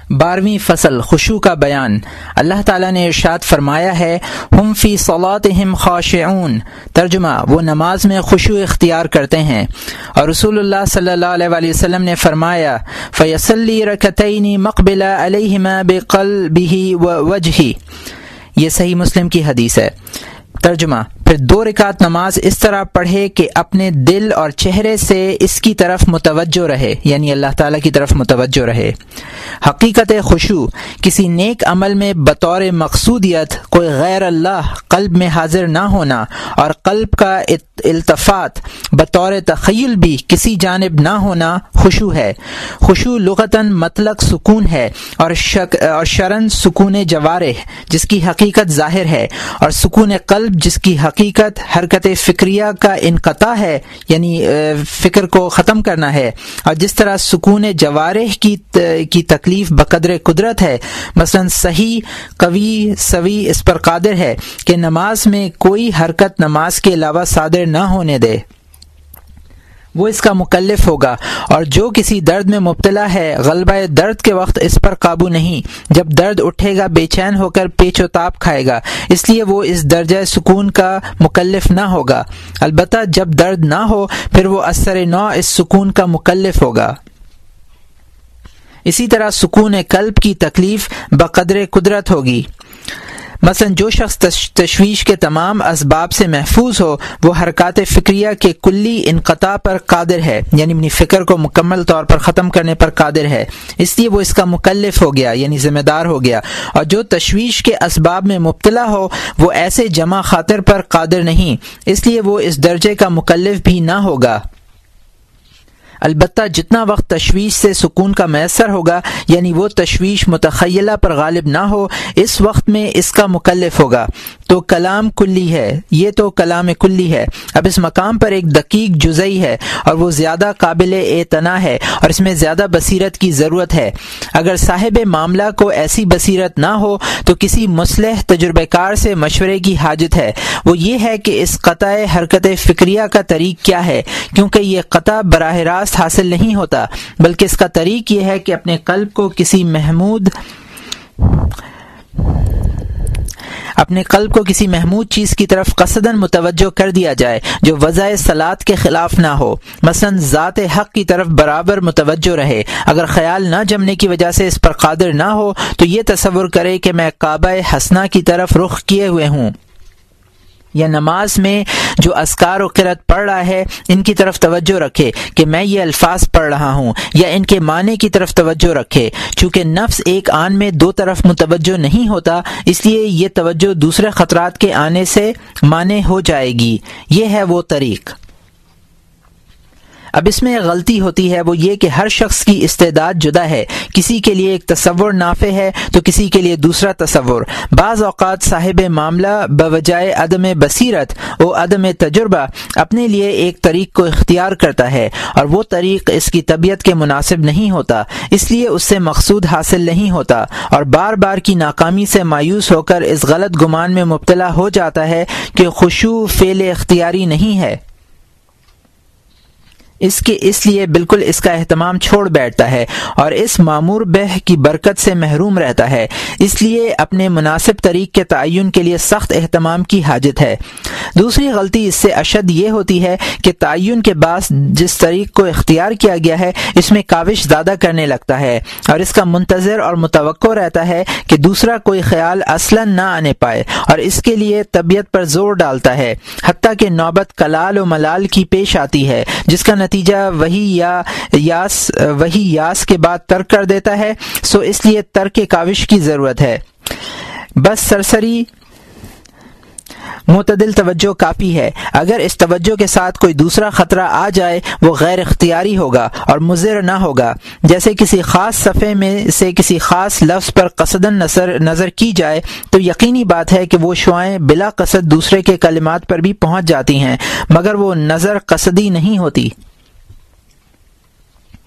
12ویں فصل خشوع کا بیان۔ اللہ تعالیٰ نے ارشاد فرمایا ہے ہم فی صلاتہم خاشعون، ترجمہ وہ نماز میں خشوع اختیار کرتے ہیں، اور رسول اللہ صلی اللہ علیہ وآلہ وسلم نے فرمایا فیصلی رکعتین مقبل علیہما بقلبہ ووجہہ، یہ صحیح مسلم کی حدیث ہے۔ ترجمہ پھر 2 رکعت نماز اس طرح پڑھے کہ اپنے دل اور چہرے سے اس کی طرف متوجہ رہے، یعنی اللہ تعالیٰ کی طرف متوجہ رہے۔ حقیقت خشوع کسی نیک عمل میں بطور مقصودیت کوئی غیر اللہ قلب میں حاضر نہ ہونا اور قلب کا التفات بطور تخیل بھی کسی جانب نہ ہونا خشوع ہے۔ خشوع لغتاً مطلق سکون ہے اور شرعاً سکون جوارح جس کی حقیقت ظاہر ہے، اور سکون قلب جس کی حقیقت حرکت فکریہ کا انقطاع ہے، یعنی فکر کو ختم کرنا ہے۔ اور جس طرح سکون جوارح کی تکلیف بقدر قدرت ہے، مثلا صحیح قوی سوی اس پر قادر ہے کہ نماز میں کوئی حرکت نماز کے علاوہ صادر نہ ہونے دے، وہ اس کا مکلف ہوگا۔ اور جو کسی درد میں مبتلا ہے، غلبہ درد کے وقت اس پر قابو نہیں، جب درد اٹھے گا بے چین ہو کر پیچ و تاب کھائے گا، اس لیے وہ اس درجہ سکون کا مکلف نہ ہوگا۔ البتہ جب درد نہ ہو پھر وہ اثر نو اس سکون کا مکلف ہوگا۔ اسی طرح سکون قلب کی تکلیف بقدر قدرت ہوگی۔ مثلا جو شخص تشویش کے تمام اسباب سے محفوظ ہو، وہ حرکات فکریہ کے کلی انقطاع پر قادر ہے، یعنی اپنی فکر کو مکمل طور پر ختم کرنے پر قادر ہے، اس لیے وہ اس کا مکلف ہو گیا، یعنی ذمہ دار ہو گیا۔ اور جو تشویش کے اسباب میں مبتلا ہو، وہ ایسے جمع خاطر پر قادر نہیں، اس لیے وہ اس درجے کا مکلف بھی نہ ہوگا۔ البتہ جتنا وقت تشویش سے سکون کا میسر ہوگا، یعنی وہ تشویش متخیلہ پر غالب نہ ہو، اس وقت میں اس کا مکلف ہوگا۔ تو کلام کلی ہے، یہ تو کلام کلی ہے۔ اب اس مقام پر ایک دقیق جزئی ہے اور وہ زیادہ قابل اعتنا ہے، اور اس میں زیادہ بصیرت کی ضرورت ہے۔ اگر صاحب معاملہ کو ایسی بصیرت نہ ہو تو کسی مصلح تجربہ کار سے مشورے کی حاجت ہے۔ وہ یہ ہے کہ اس قطع حرکت فکریہ کا طریق کیا ہے، کیونکہ یہ قطع براہ راست حاصل نہیں ہوتا، بلکہ اس کا طریق یہ ہے کہ اپنے قلب کو کسی محمود چیز کی طرف قصداً متوجہ کر دیا جائے جو وضع صلاۃ کے خلاف نہ ہو، مثلا ذات حق کی طرف برابر متوجہ رہے۔ اگر خیال نہ جمنے کی وجہ سے اس پر قادر نہ ہو تو یہ تصور کرے کہ میں کعبہ حسنہ کی طرف رخ کیے ہوئے ہوں، یا نماز میں جو اذکار و قرأت پڑھ رہا ہے ان کی طرف توجہ رکھے کہ میں یہ الفاظ پڑھ رہا ہوں، یا ان کے معنی کی طرف توجہ رکھے۔ چونکہ نفس ایک آن میں 2 طرف متوجہ نہیں ہوتا، اس لیے یہ توجہ دوسرے خطرات کے آنے سے مانع ہو جائے گی۔ یہ ہے وہ طریق۔ اب اس میں غلطی ہوتی ہے، وہ یہ کہ ہر شخص کی استعداد جدا ہے، کسی کے لیے ایک تصور نافع ہے تو کسی کے لیے دوسرا تصور۔ بعض اوقات صاحب معاملہ بوجائے عدم بصیرت و عدم تجربہ اپنے لیے ایک طریق کو اختیار کرتا ہے، اور وہ طریق اس کی طبیعت کے مناسب نہیں ہوتا، اس لیے اس سے مقصود حاصل نہیں ہوتا، اور بار بار کی ناکامی سے مایوس ہو کر اس غلط گمان میں مبتلا ہو جاتا ہے کہ خشوع فعل اختیاری نہیں ہے، اس لیے بالکل اس کا اہتمام چھوڑ بیٹھتا ہے اور اس معمور بہ کی برکت سے محروم رہتا ہے۔ اس لیے اپنے مناسب طریق کے تعین کے لیے سخت اہتمام کی حاجت ہے۔ دوسری غلطی اس سے اشد یہ ہوتی ہے کہ تعین کے بعد جس طریق کو اختیار کیا گیا ہے اس میں کاوش زیادہ کرنے لگتا ہے، اور اس کا منتظر اور متوقع رہتا ہے کہ دوسرا کوئی خیال اصلاً نہ آنے پائے، اور اس کے لیے طبیعت پر زور ڈالتا ہے، حتیٰ کہ نوبت کلال و ملال کی پیش آتی ہے، جس کا نتیجہ وہی یاس کے بعد ترک کر دیتا ہے۔ سو اس لیے ترک کاوش کی ضرورت ہے۔ بس سرسری معتدل توجہ کافی ہے۔ اگر اس توجہ کے ساتھ کوئی دوسرا خطرہ آ جائے وہ غیر اختیاری ہوگا اور مضر نہ ہوگا، جیسے کسی خاص صفحے میں سے کسی خاص لفظ پر قصداً نظر کی جائے تو یقینی بات ہے کہ وہ شعاعیں بلا قصد دوسرے کے کلمات پر بھی پہنچ جاتی ہیں، مگر وہ نظر قصدی نہیں ہوتی۔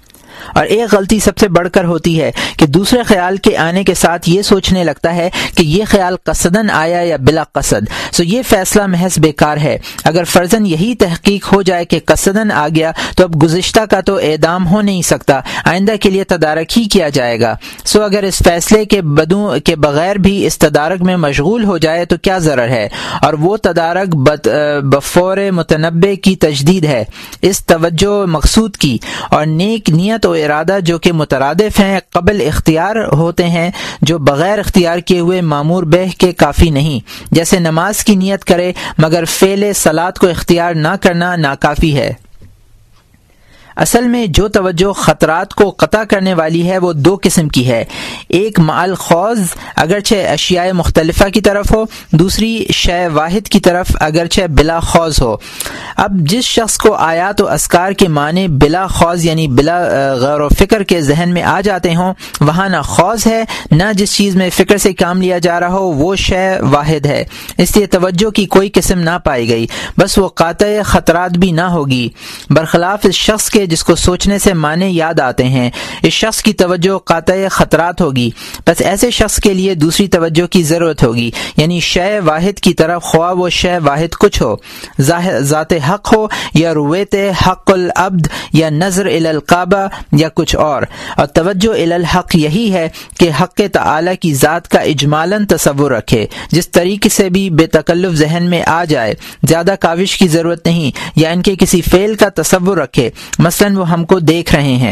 اور ایک غلطی سب سے بڑھ کر ہوتی ہے کہ دوسرے خیال کے آنے کے ساتھ یہ سوچنے لگتا ہے کہ یہ خیال قصدن آیا یا بلا قصد، سو یہ فیصلہ محض بیکار ہے۔ اگر فرضاً یہی تحقیق ہو جائے کہ قصدن آ گیا تو اب گزشتہ کا تو اعدام ہو نہیں سکتا، آئندہ کے لیے تدارک ہی کیا جائے گا۔ سو اگر اس فیصلے کے بغیر بھی اس تدارک میں مشغول ہو جائے تو کیا ضرر ہے، اور وہ تدارک بفور متنبع کی تجدید ہے، اس توجہ مقصود کی اور نیک نیت و ارادہ جو کہ مترادف ہیں قبل اختیار ہوتے ہیں، جو بغیر اختیار کیے ہوئے معمور بہ کے کافی نہیں، جیسے نماز کی نیت کرے مگر فعل صلاۃ کو اختیار نہ کرنا ناکافی ہے۔ اصل میں جو توجہ خطرات کو قطع کرنے والی ہے وہ دو قسم کی ہے، ایک مع الخوض اگرچہ اشیاء مختلفہ کی طرف ہو، دوسری شے واحد کی طرف اگرچہ بلا خوض ہو۔ اب جس شخص کو آیات و اذکار کے معنی بلا خوض یعنی بلا غور و فکر کے ذہن میں آ جاتے ہوں، وہاں نہ خوض ہے نہ جس چیز میں فکر سے کام لیا جا رہا ہو وہ شے واحد ہے، اس لیے توجہ کی کوئی قسم نہ پائی گئی، بس وہ قاطع خطرات بھی نہ ہوگی، برخلاف اس شخص کے جس کو سوچنے سے معنی یاد آتے ہیں، اس شخص کی توجہ قاطع خطرات ہوگی، بس ایسے شخص کے لیے دوسری توجہ کی ضرورت ہوگی، یعنی شے واحد کی طرف، خواہ وہ شے واحد کچھ ہو، ذات حق ہو یا رویت حق العبد یا نظر الی الکعبہ یا کچھ اور توجہ الی الحق یہی ہے کہ حق تعالی کی ذات کا اجمالاً تصور رکھے، جس طریقے سے بھی بے تکلف ذہن میں آ جائے، زیادہ کاوش کی ضرورت نہیں، یا ان کے کسی فعل کا تصور رکھے، مثلاً وہ ہم کو دیکھ رہے ہیں۔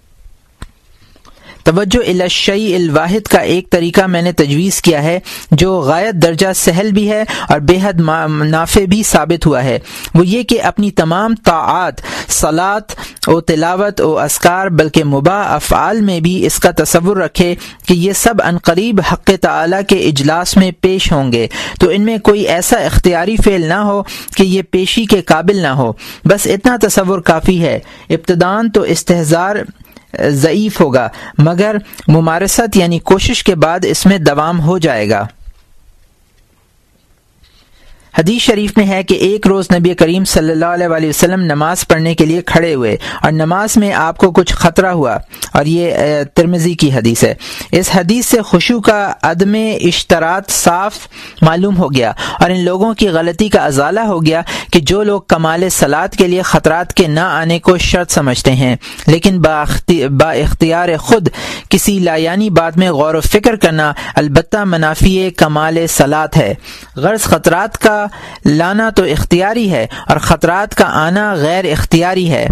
توجہ الی الشیء الواحد کا ایک طریقہ میں نے تجویز کیا ہے جو غایت درجہ سہل بھی ہے اور بے حد نافع بھی ثابت ہوا ہے، وہ یہ کہ اپنی تمام طاعات، صلاۃ و تلاوت و اذکار بلکہ مباح افعال میں بھی اس کا تصور رکھے کہ یہ سب عنقریب حق تعالی کے اجلاس میں پیش ہوں گے، تو ان میں کوئی ایسا اختیاری فعل نہ ہو کہ یہ پیشی کے قابل نہ ہو، بس اتنا تصور کافی ہے۔ ابتداءً تو استحضار ضعیف ہوگا مگر ممارست یعنی کوشش کے بعد اس میں دوام ہو جائے گا۔ حدیث شریف میں ہے کہ ایک روز نبی کریم صلی اللہ علیہ وسلم نماز پڑھنے کے لیے کھڑے ہوئے اور نماز میں آپ کو کچھ خطرہ ہوا، اور یہ ترمذی کی حدیث ہے۔ اس حدیث سے خشوع کا عدم اشتراط صاف معلوم ہو گیا، اور ان لوگوں کی غلطی کا ازالہ ہو گیا کہ جو لوگ کمال صلاۃ کے لیے خطرات کے نہ آنے کو شرط سمجھتے ہیں، لیکن با اختیار خود کسی لایانی بات میں غور و فکر کرنا البتہ منافی کمال صلاۃ ہے۔ غرض خطرات کا لانا تو اختیاری ہے اور خطرات کا آنا غیر اختیاری ہے،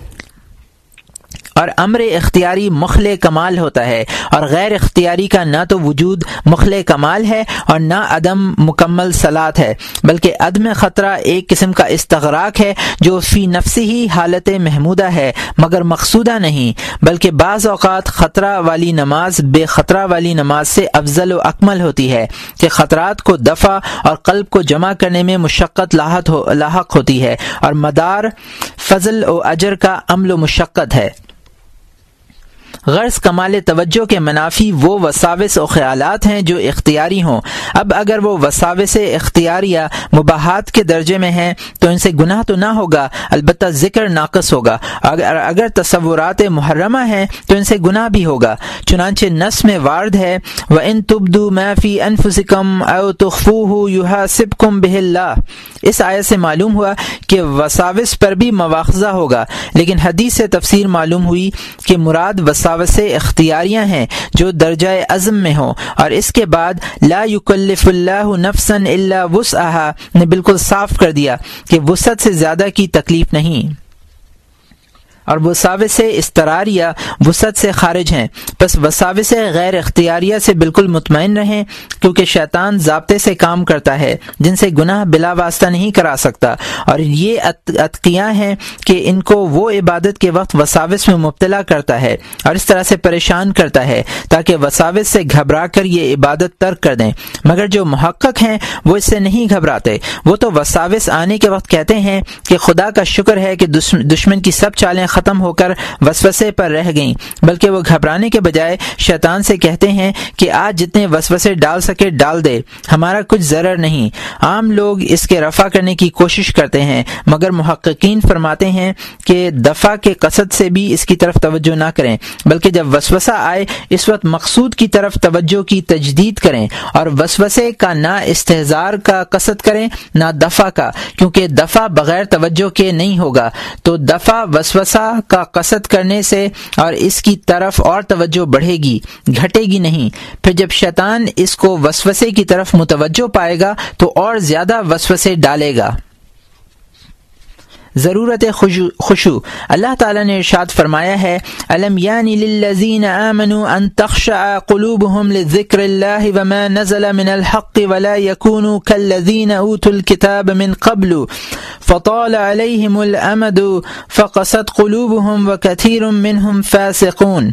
اور امر اختیاری مخل کمال ہوتا ہے، اور غیر اختیاری کا نہ تو وجود مخل کمال ہے اور نہ عدم مکمل صلاۃ ہے، بلکہ عدم خطرہ ایک قسم کا استغراق ہے جو فی نفس ہی حالت محمودہ ہے مگر مقصودہ نہیں، بلکہ بعض اوقات خطرہ والی نماز بے خطرہ والی نماز سے افضل و اکمل ہوتی ہے کہ خطرات کو دفع اور قلب کو جمع کرنے میں مشقت لاحق ہوتی ہے، اور مدار فضل و اجر کا عمل و مشقت ہے۔ غرض کمال توجہ کے منافی وہ وساوس و خیالات ہیں جو اختیاری ہوں۔ اب اگر وہ وساوس اختیاریہ مباحات کے درجے میں ہیں تو ان سے گناہ تو نہ ہوگا، البتہ ذکر ناقص ہوگا، اگر تصورات محرمہ ہیں تو ان سے گناہ بھی ہوگا، چنانچہ نص میں وارد ہے وَإِن تُبْدُوا مَا فِي أَنفُسِكُمْ أَوْ تُخْفُوهُ يُحَاسِبْكُم بِهِ اللَّهُ۔ اس آیت سے معلوم ہوا کہ وساوس پر بھی مواخذہ ہوگا، لیکن حدیث سے تفسیر معلوم ہوئی کہ مراد وساوس اختیاریاں ہیں جو درجہ عزم میں ہوں، اور اس کے بعد لا یکلف اللہ نفسا الا وسعها نے بالکل صاف کر دیا کہ وسعت سے زیادہ کی تکلیف نہیں، اور وساوس اضطراریہ وسعت سے خارج ہیں، بس وساوس غیر اختیاریہ سے بالکل مطمئن رہیں، کیونکہ شیطان ضابطے سے کام کرتا ہے جن سے گناہ بلا واسطہ نہیں کرا سکتا، اور یہ اتقیاء ہیں کہ ان کو وہ عبادت کے وقت وساوس میں مبتلا کرتا ہے اور اس طرح سے پریشان کرتا ہے تاکہ وساوس سے گھبرا کر یہ عبادت ترک کر دیں، مگر جو محقق ہیں وہ اس سے نہیں گھبراتے، وہ تو وساوس آنے کے وقت کہتے ہیں کہ خدا کا شکر ہے کہ دشمن کی سب چالیں ختم ہو کر وسوسے پر رہ گئیں، بلکہ وہ گھبرانے کے بجائے شیطان سے کہتے ہیں کہ آج جتنے وسوسے ڈال سکے ڈال دے، ہمارا کچھ ضرر نہیں۔ عام لوگ اس کے رفع کرنے کی کوشش کرتے ہیں، مگر محققین فرماتے ہیں کہ دفع کے قصد سے بھی اس کی طرف توجہ نہ کریں، بلکہ جب وسوسہ آئے اس وقت مقصود کی طرف توجہ کی تجدید کریں، اور وسوسے کا نہ استحضار کا قصد کریں نہ دفع کا، کیونکہ دفع بغیر توجہ کے نہیں ہوگا۔ تو دفع وسوسہ کا قصد کرنے سے اور اس کی طرف اور توجہ بڑھے گی، گھٹے گی نہیں۔ پھر جب شیطان اس کو وسوسے کی طرف متوجہ پائے گا تو اور زیادہ وسوسے ڈالے گا۔ ضرورت خشوع، اللہ تعالیٰ نے ارشاد فرمایا ہے الم یعنی للذین آمنوا ان تخشع قلوبهم لذکر اللہ وما نزل من الحق ولا يكونوا كالذین اوتوا الكتاب من قبل فطال علیہم الامد فقست قلوبهم وکثیر منهم فاسقون۔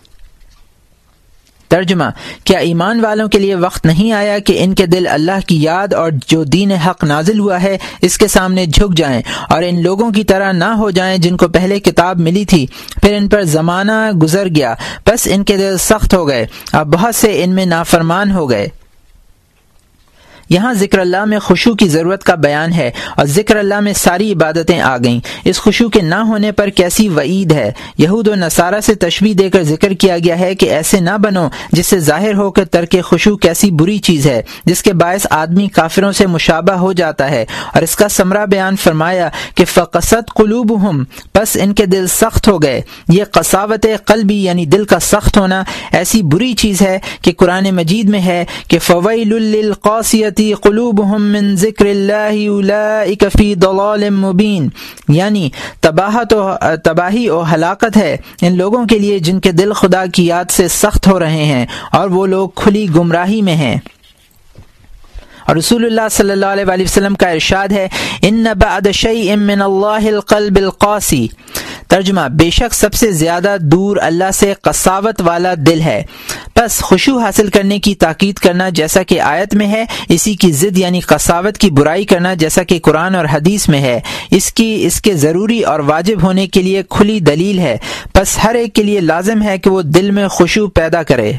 ترجمہ، کیا ایمان والوں کے لیے وقت نہیں آیا کہ ان کے دل اللہ کی یاد اور جو دین حق نازل ہوا ہے اس کے سامنے جھک جائیں اور ان لوگوں کی طرح نہ ہو جائیں جن کو پہلے کتاب ملی تھی، پھر ان پر زمانہ گزر گیا، بس ان کے دل سخت ہو گئے، اب بہت سے ان میں نافرمان ہو گئے۔ یہاں ذکر اللہ میں خشوع کی ضرورت کا بیان ہے، اور ذکر اللہ میں ساری عبادتیں آ گئیں۔ اس خشوع کے نہ ہونے پر کیسی وعید ہے۔ یہود و نصارہ سے تشبیہ دے کر ذکر کیا گیا ہے کہ ایسے نہ بنو جس سے ظاہر ہو کہ ترک خشوع کیسی بری چیز ہے، جس کے باعث آدمی کافروں سے مشابہ ہو جاتا ہے، اور اس کا ثمرہ بیان فرمایا کہ فقست قلوبہم، پس ان کے دل سخت ہو گئے۔ یہ قساوت قلبی یعنی دل کا سخت ہونا ایسی بری چیز ہے کہ قرآن مجید میں ہے کہ فویل للقاسیۃ قلوبهم من ذکر اللہ اولئک فی ضلال مبین، یعنی تباہی و ہلاکت ہے ان لوگوں کے لیے جن کے دل خدا کی یاد سے سخت ہو رہے ہیں اور وہ لوگ کھلی گمراہی میں ہیں۔ اور رسول اللہ صلی اللہ علیہ وآلہ وسلم کا ارشاد ہے ان بعد شیء من اللہ القلب القاسی، ترجمہ، بے شک سب سے زیادہ دور اللہ سے قساوت والا دل ہے۔ بس خشوع حاصل کرنے کی تاکید کرنا جیسا کہ آیت میں ہے، اسی کی ضد یعنی قساوت کی برائی کرنا جیسا کہ قرآن اور حدیث میں ہے، اس کے ضروری اور واجب ہونے کے لیے کھلی دلیل ہے۔ بس ہر ایک کے لیے لازم ہے کہ وہ دل میں خشوع پیدا کرے۔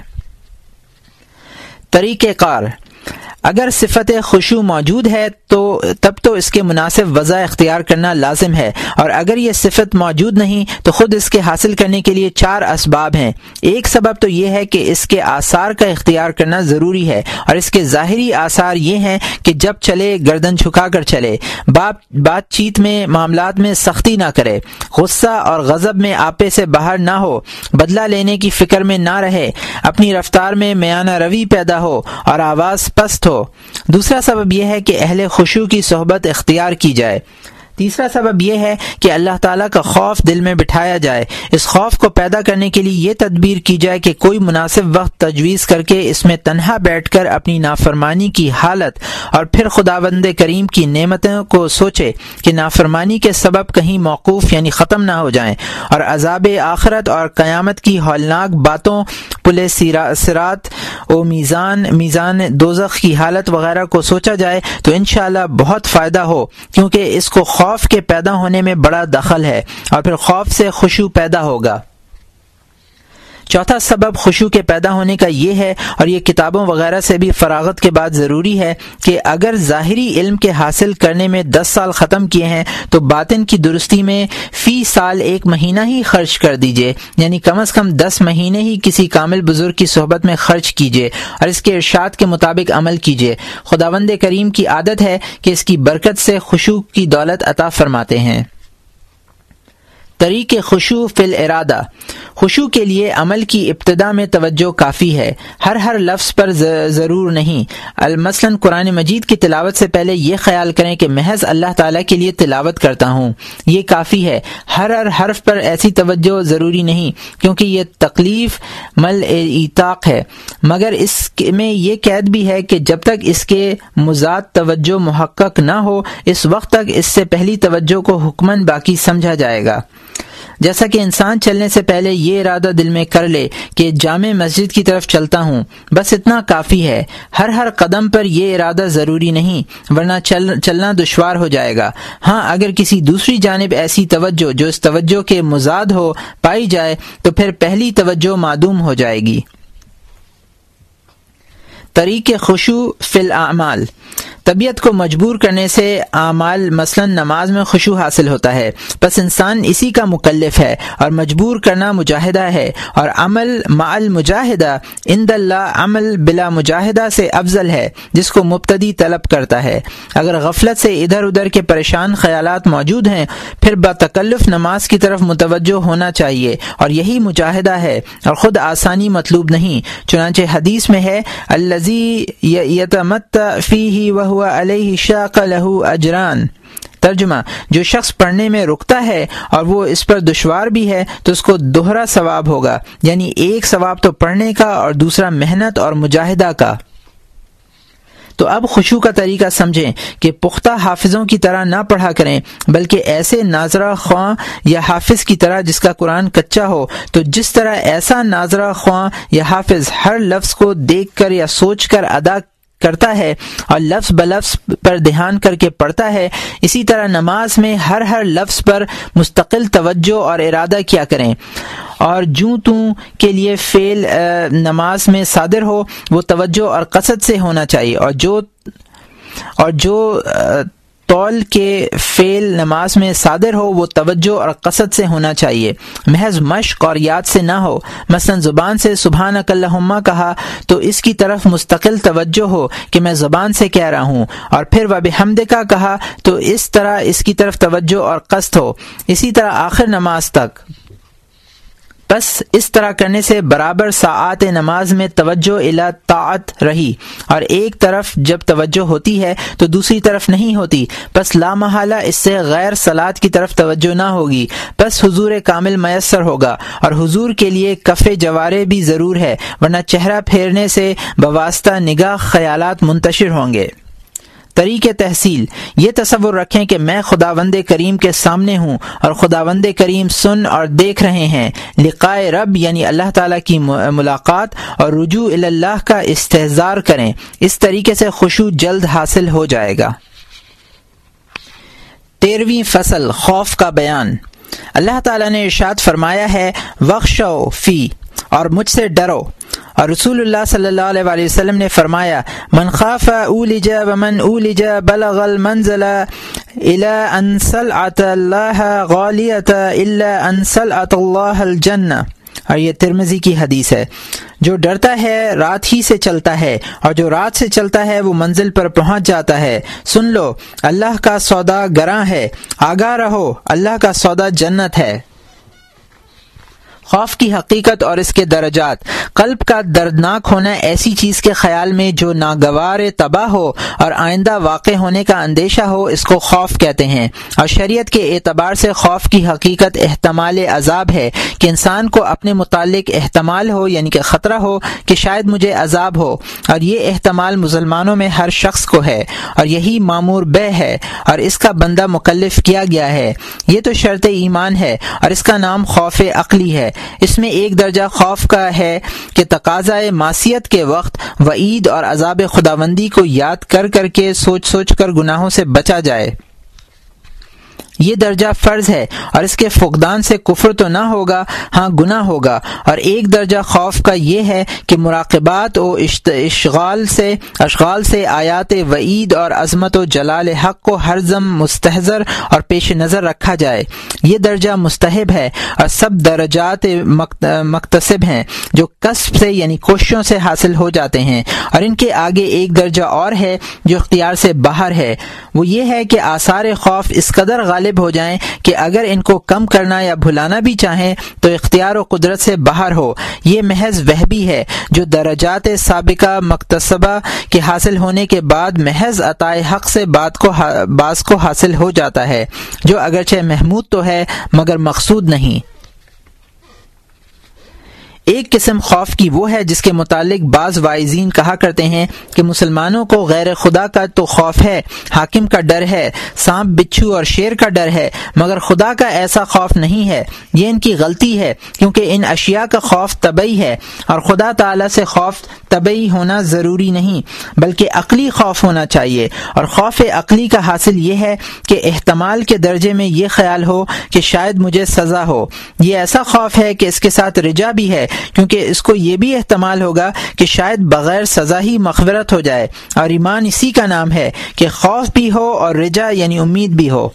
طریقہ کار، اگر صفت خشوع موجود ہے تب تو اس کے مناسب وضع اختیار کرنا لازم ہے، اور اگر یہ صفت موجود نہیں تو خود اس کے حاصل کرنے کے لیے 4 اسباب ہیں۔ ایک سبب تو یہ ہے کہ اس کے آثار کا اختیار کرنا ضروری ہے، اور اس کے ظاہری آثار یہ ہیں کہ جب چلے گردن جھکا کر چلے، بات چیت میں معاملات میں سختی نہ کرے، غصہ اور غضب میں آپے سے باہر نہ ہو، بدلہ لینے کی فکر میں نہ رہے، اپنی رفتار میں میانہ روی پیدا ہو اور آواز پست ہو۔ دوسرا سبب یہ ہے کہ اہل خشوع کی صحبت اختیار کی جائے۔ تیسرا سبب یہ ہے کہ اللہ تعالیٰ کا خوف دل میں بٹھایا جائے۔ اس خوف کو پیدا کرنے کے لیے یہ تدبیر کی جائے کہ کوئی مناسب وقت تجویز کر کے اس میں تنہا بیٹھ کر اپنی نافرمانی کی حالت اور پھر خداوند کریم کی نعمتوں کو سوچے کہ نافرمانی کے سبب کہیں موقوف یعنی ختم نہ ہو جائیں، اور عذاب آخرت اور قیامت کی ہولناک باتوں، پل صراط و میزان دوزخ کی حالت وغیرہ کو سوچا جائے تو انشاءاللہ بہت فائدہ ہو، کیونکہ اس کو خوف کے پیدا ہونے میں بڑا دخل ہے، اور پھر خوف سے خشوع پیدا ہوگا۔ چوتھا سبب خشوع کے پیدا ہونے کا یہ ہے، اور یہ کتابوں وغیرہ سے بھی فراغت کے بعد ضروری ہے، کہ اگر ظاہری علم کے حاصل کرنے میں 10 سال ختم کیے ہیں تو باطن کی درستی میں فی سال 1 مہینہ ہی خرچ کر دیجئے، یعنی کم از کم 10 مہینے ہی کسی کامل بزرگ کی صحبت میں خرچ کیجئے اور اس کے ارشاد کے مطابق عمل کیجئے۔ خداوند کریم کی عادت ہے کہ اس کی برکت سے خشوع کی دولت عطا فرماتے ہیں۔ طریق خشوع فی الارادہ، خشوع کے لیے عمل کی ابتدا میں توجہ کافی ہے، ہر لفظ پر ضرور نہیں۔ مثلا قرآن مجید کی تلاوت سے پہلے یہ خیال کریں کہ محض اللہ تعالیٰ کے لیے تلاوت کرتا ہوں، یہ کافی ہے۔ ہر حرف پر ایسی توجہ ضروری نہیں، کیونکہ یہ تکلیف مل ایطاق ہے، مگر اس میں یہ قید بھی ہے کہ جب تک اس کے مضاد توجہ محقق نہ ہو، اس وقت تک اس سے پہلی توجہ کو حکماً باقی سمجھا جائے گا۔ جیسا کہ انسان چلنے سے پہلے یہ ارادہ دل میں کر لے کہ جامع مسجد کی طرف چلتا ہوں، بس اتنا کافی ہے۔ ہر قدم پر یہ ارادہ ضروری نہیں، ورنہ چلنا دشوار ہو جائے گا۔ ہاں اگر کسی دوسری جانب ایسی توجہ جو اس توجہ کے مضاد ہو پائی جائے تو پھر پہلی توجہ معدوم ہو جائے گی۔ طریق خشوع فی الاعمال، طبیعت کو مجبور کرنے سے اعمال مثلا نماز میں خشوع حاصل ہوتا ہے، پس انسان اسی کا مکلف ہے اور مجبور کرنا مجاہدہ ہے، اور عمل مع المجاہدہ عند اللہ عمل بلا مجاہدہ سے افضل ہے جس کو مبتدی طلب کرتا ہے۔ اگر غفلت سے ادھر ادھر کے پریشان خیالات موجود ہیں پھر بتکلف نماز کی طرف متوجہ ہونا چاہیے، اور یہی مجاہدہ ہے اور خود آسانی مطلوب نہیں۔ چنانچہ حدیث میں ہے الذی یتمتع فیہ وہو علیہ شاق لہ اجران، ترجمہ جو شخص پڑھنے میں رکتا ہے اور وہ اس پر دشوار بھی ہے تو اس کو دوہرا ثواب ہوگا، یعنی ایک ثواب تو پڑھنے کا اور دوسرا محنت اور مجاہدہ کا۔ تو اب خشوع کا طریقہ سمجھیں کہ پختہ حافظوں کی طرح نہ پڑھا کریں بلکہ ایسے ناظرہ خواں یا حافظ کی طرح جس کا قرآن کچا ہو، تو جس طرح ایسا ناظرہ خواں یا حافظ ہر لفظ کو دیکھ کر یا سوچ کر ادا کرتا ہے اور لفظ بلفظ پر دھیان کر کے پڑھتا ہے، اسی طرح نماز میں ہر لفظ پر مستقل توجہ اور ارادہ کیا کریں، اور جوں توں کے لیے فعل نماز میں صادر ہو وہ توجہ اور قصد سے ہونا چاہیے، اور جو طول کے فعل نماز میں صادر ہو وہ توجہ اور قصد سے ہونا چاہیے، محض مشق اور یاد سے نہ ہو۔ مثلا زبان سے سبحانک اللہم کہا تو اس کی طرف مستقل توجہ ہو کہ میں زبان سے کہہ رہا ہوں، اور پھر وبحمدک کہا تو اس طرح اس کی طرف توجہ اور قصد ہو، اسی طرح آخر نماز تک۔ بس اس طرح کرنے سے برابر ساعات نماز میں توجہ الی طاعت رہی، اور ایک طرف جب توجہ ہوتی ہے تو دوسری طرف نہیں ہوتی، پس لا محالہ اس سے غیر صلاۃ کی طرف توجہ نہ ہوگی، پس حضور کامل میسر ہوگا، اور حضور کے لیے کف جوارے بھی ضرور ہے، ورنہ چہرہ پھیرنے سے بواسطہ نگاہ خیالات منتشر ہوں گے۔ طریق تحصیل، یہ تصور رکھیں کہ میں خداوند کریم کے سامنے ہوں اور خداوند کریم سن اور دیکھ رہے ہیں، لقائے رب یعنی اللہ تعالیٰ کی ملاقات اور رجوع الی اللہ کا استحضار کریں، اس طریقے سے خشوع جلد حاصل ہو جائے گا۔ 13ویں فصل، خوف کا بیان۔ اللہ تعالیٰ نے ارشاد فرمایا ہے وَخْشَوْا فی، اور مجھ سے ڈرو، اور رسول اللہ صلی اللہ علیہ وسلم نے فرمایا من خاف اولج ومن اولج بلغ المنزل الی ان سلعت اللہ غالیت الا ان سلعت اللہ الجنہ، اور یہ ترمذی کی حدیث ہے۔ جو ڈرتا ہے رات ہی سے چلتا ہے، اور جو رات سے چلتا ہے وہ منزل پر پہنچ جاتا ہے۔ سن لو اللہ کا سودا گراں ہے، آگاہ رہو اللہ کا سودا جنت ہے۔ خوف کی حقیقت اور اس کے درجات۔ قلب کا دردناک ہونا ایسی چیز کے خیال میں جو ناگوار تباہ ہو اور آئندہ واقع ہونے کا اندیشہ ہو، اس کو خوف کہتے ہیں، اور شریعت کے اعتبار سے خوف کی حقیقت احتمال عذاب ہے کہ انسان کو اپنے متعلق احتمال ہو، یعنی کہ خطرہ ہو کہ شاید مجھے عذاب ہو، اور یہ احتمال مسلمانوں میں ہر شخص کو ہے، اور یہی مامور بہ ہے اور اس کا بندہ مکلف کیا گیا ہے۔ یہ تو شرط ایمان ہے اور اس کا نام خوف عقلی ہے۔ اس میں ایک درجہ خوف کا ہے کہ تقاضائے معصیت کے وقت وعید اور عذاب خداوندی کو یاد کر کے سوچ کر گناہوں سے بچا جائے، یہ درجہ فرض ہے، اور اس کے فقدان سے کفر تو نہ ہوگا، ہاں گناہ ہوگا۔ اور ایک درجہ خوف کا یہ ہے کہ مراقبات و اشغال سے آیات وعید اور عظمت و جلال حق کو ہر دم مستحضر اور پیش نظر رکھا جائے، یہ درجہ مستحب ہے، اور سب درجات مکتسب ہیں جو کسب سے یعنی کوششوں سے حاصل ہو جاتے ہیں۔ اور ان کے آگے ایک درجہ اور ہے جو اختیار سے باہر ہے، وہ یہ ہے کہ آثار خوف اس قدر غالب ہو جائیں کہ اگر ان کو کم کرنا یا بھلانا بھی چاہیں تو اختیار و قدرت سے باہر ہو۔ یہ محض وہبی ہے جو درجات سابقہ مکتسبہ کے حاصل ہونے کے بعد محض عطائے حق سے بعض کو حاصل ہو جاتا ہے، جو اگرچہ محمود تو ہے مگر مقصود نہیں۔ ایک قسم خوف کی وہ ہے جس کے متعلق بعض واعظین کہا کرتے ہیں کہ مسلمانوں کو غیر خدا کا تو خوف ہے، حاکم کا ڈر ہے، سانپ بچھو اور شیر کا ڈر ہے، مگر خدا کا ایسا خوف نہیں ہے۔ یہ ان کی غلطی ہے، کیونکہ ان اشیاء کا خوف طبعی ہے، اور خدا تعالی سے خوف طبعی ہونا ضروری نہیں بلکہ عقلی خوف ہونا چاہیے، اور خوف عقلی کا حاصل یہ ہے کہ احتمال کے درجے میں یہ خیال ہو کہ شاید مجھے سزا ہو۔ یہ ایسا خوف ہے کہ اس کے ساتھ رجا بھی ہے، کیونکہ اس کو یہ بھی احتمال ہوگا کہ شاید بغیر سزا ہی مغفرت ہو جائے، اور ایمان اسی کا نام ہے کہ خوف بھی ہو اور رجا یعنی امید بھی ہو۔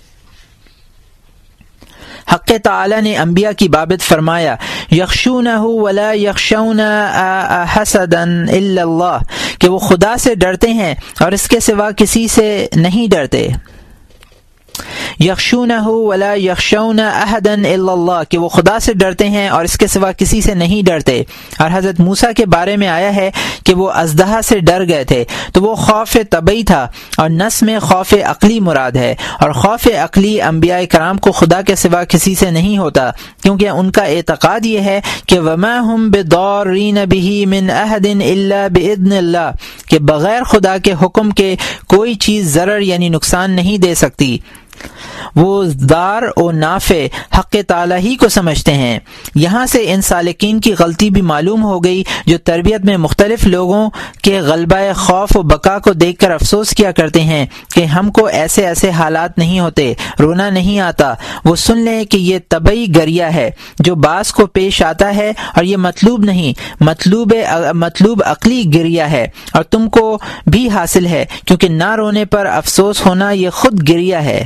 حق تعالی نے انبیاء کی بابت فرمایا یخشونہ ولا یخشون حسدا الا اللہ، کہ وہ خدا سے ڈرتے ہیں اور اس کے سوا کسی سے نہیں ڈرتے۔ یخشونہ ولا یخشون احدا الا اللہ، کہ وہ خدا سے ڈرتے ہیں اور اس کے سوا کسی سے نہیں ڈرتے۔ اور حضرت موسیٰ کے بارے میں آیا ہے کہ وہ اژدہا سے ڈر گئے تھے، تو وہ خوف طبعی تھا، اور نص میں خوف عقلی مراد ہے، اور خوف عقلی انبیاء کرام کو خدا کے سوا کسی سے نہیں ہوتا، کیونکہ ان کا اعتقاد یہ ہے کہ وما هم بضارین به من احد الا باذن اللہ، کہ بغیر خدا کے حکم کے کوئی چیز ضرر یعنی نقصان نہیں دے سکتی۔ وہ دار و نافع حق تعالی ہی کو سمجھتے ہیں۔ یہاں سے ان سالکین کی غلطی بھی معلوم ہو گئی جو تربیت میں مختلف لوگوں کے غلبہ خوف و بقا کو دیکھ کر افسوس کیا کرتے ہیں کہ ہم کو ایسے ایسے حالات نہیں ہوتے، رونا نہیں آتا۔ وہ سن لیں کہ یہ طبعی گریہ ہے جو بعض کو پیش آتا ہے، اور یہ مطلوب نہیں، مطلوب عقلی گریہ ہے، اور تم کو بھی حاصل ہے، کیونکہ نہ رونے پر افسوس ہونا یہ خود گریہ ہے۔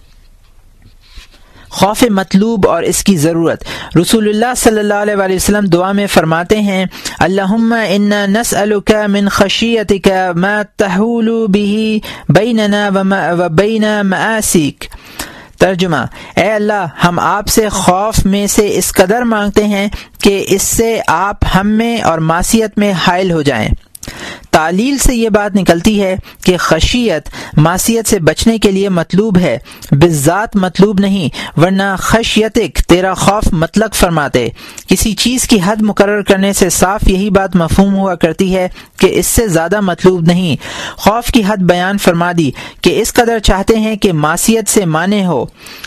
خوف مطلوب اور اس کی ضرورت۔ رسول اللہ صلی اللہ علیہ وآلہ وسلم دعا میں فرماتے ہیں اللہم انا نسألک من خشیتک ما تحول به بیننا و بین معاصیک۔ ترجمہ: اے اللہ، ہم آپ سے خوف میں سے اس قدر مانگتے ہیں کہ اس سے آپ ہم میں اور معصیت میں حائل ہو جائیں۔ تعلیل سے یہ بات نکلتی ہے کہ خشیت معصیت سے بچنے کے لیے مطلوب ہے، بالذات مطلوب نہیں، ورنہ خشیتک تیرا خوف مطلق فرماتے۔ کسی چیز کی حد مقرر کرنے سے صاف یہی بات مفہوم ہوا کرتی ہے کہ اس سے زیادہ مطلوب نہیں۔ خوف کی حد بیان فرما دی کہ اس قدر چاہتے ہیں کہ معصیت سے مانع ہو۔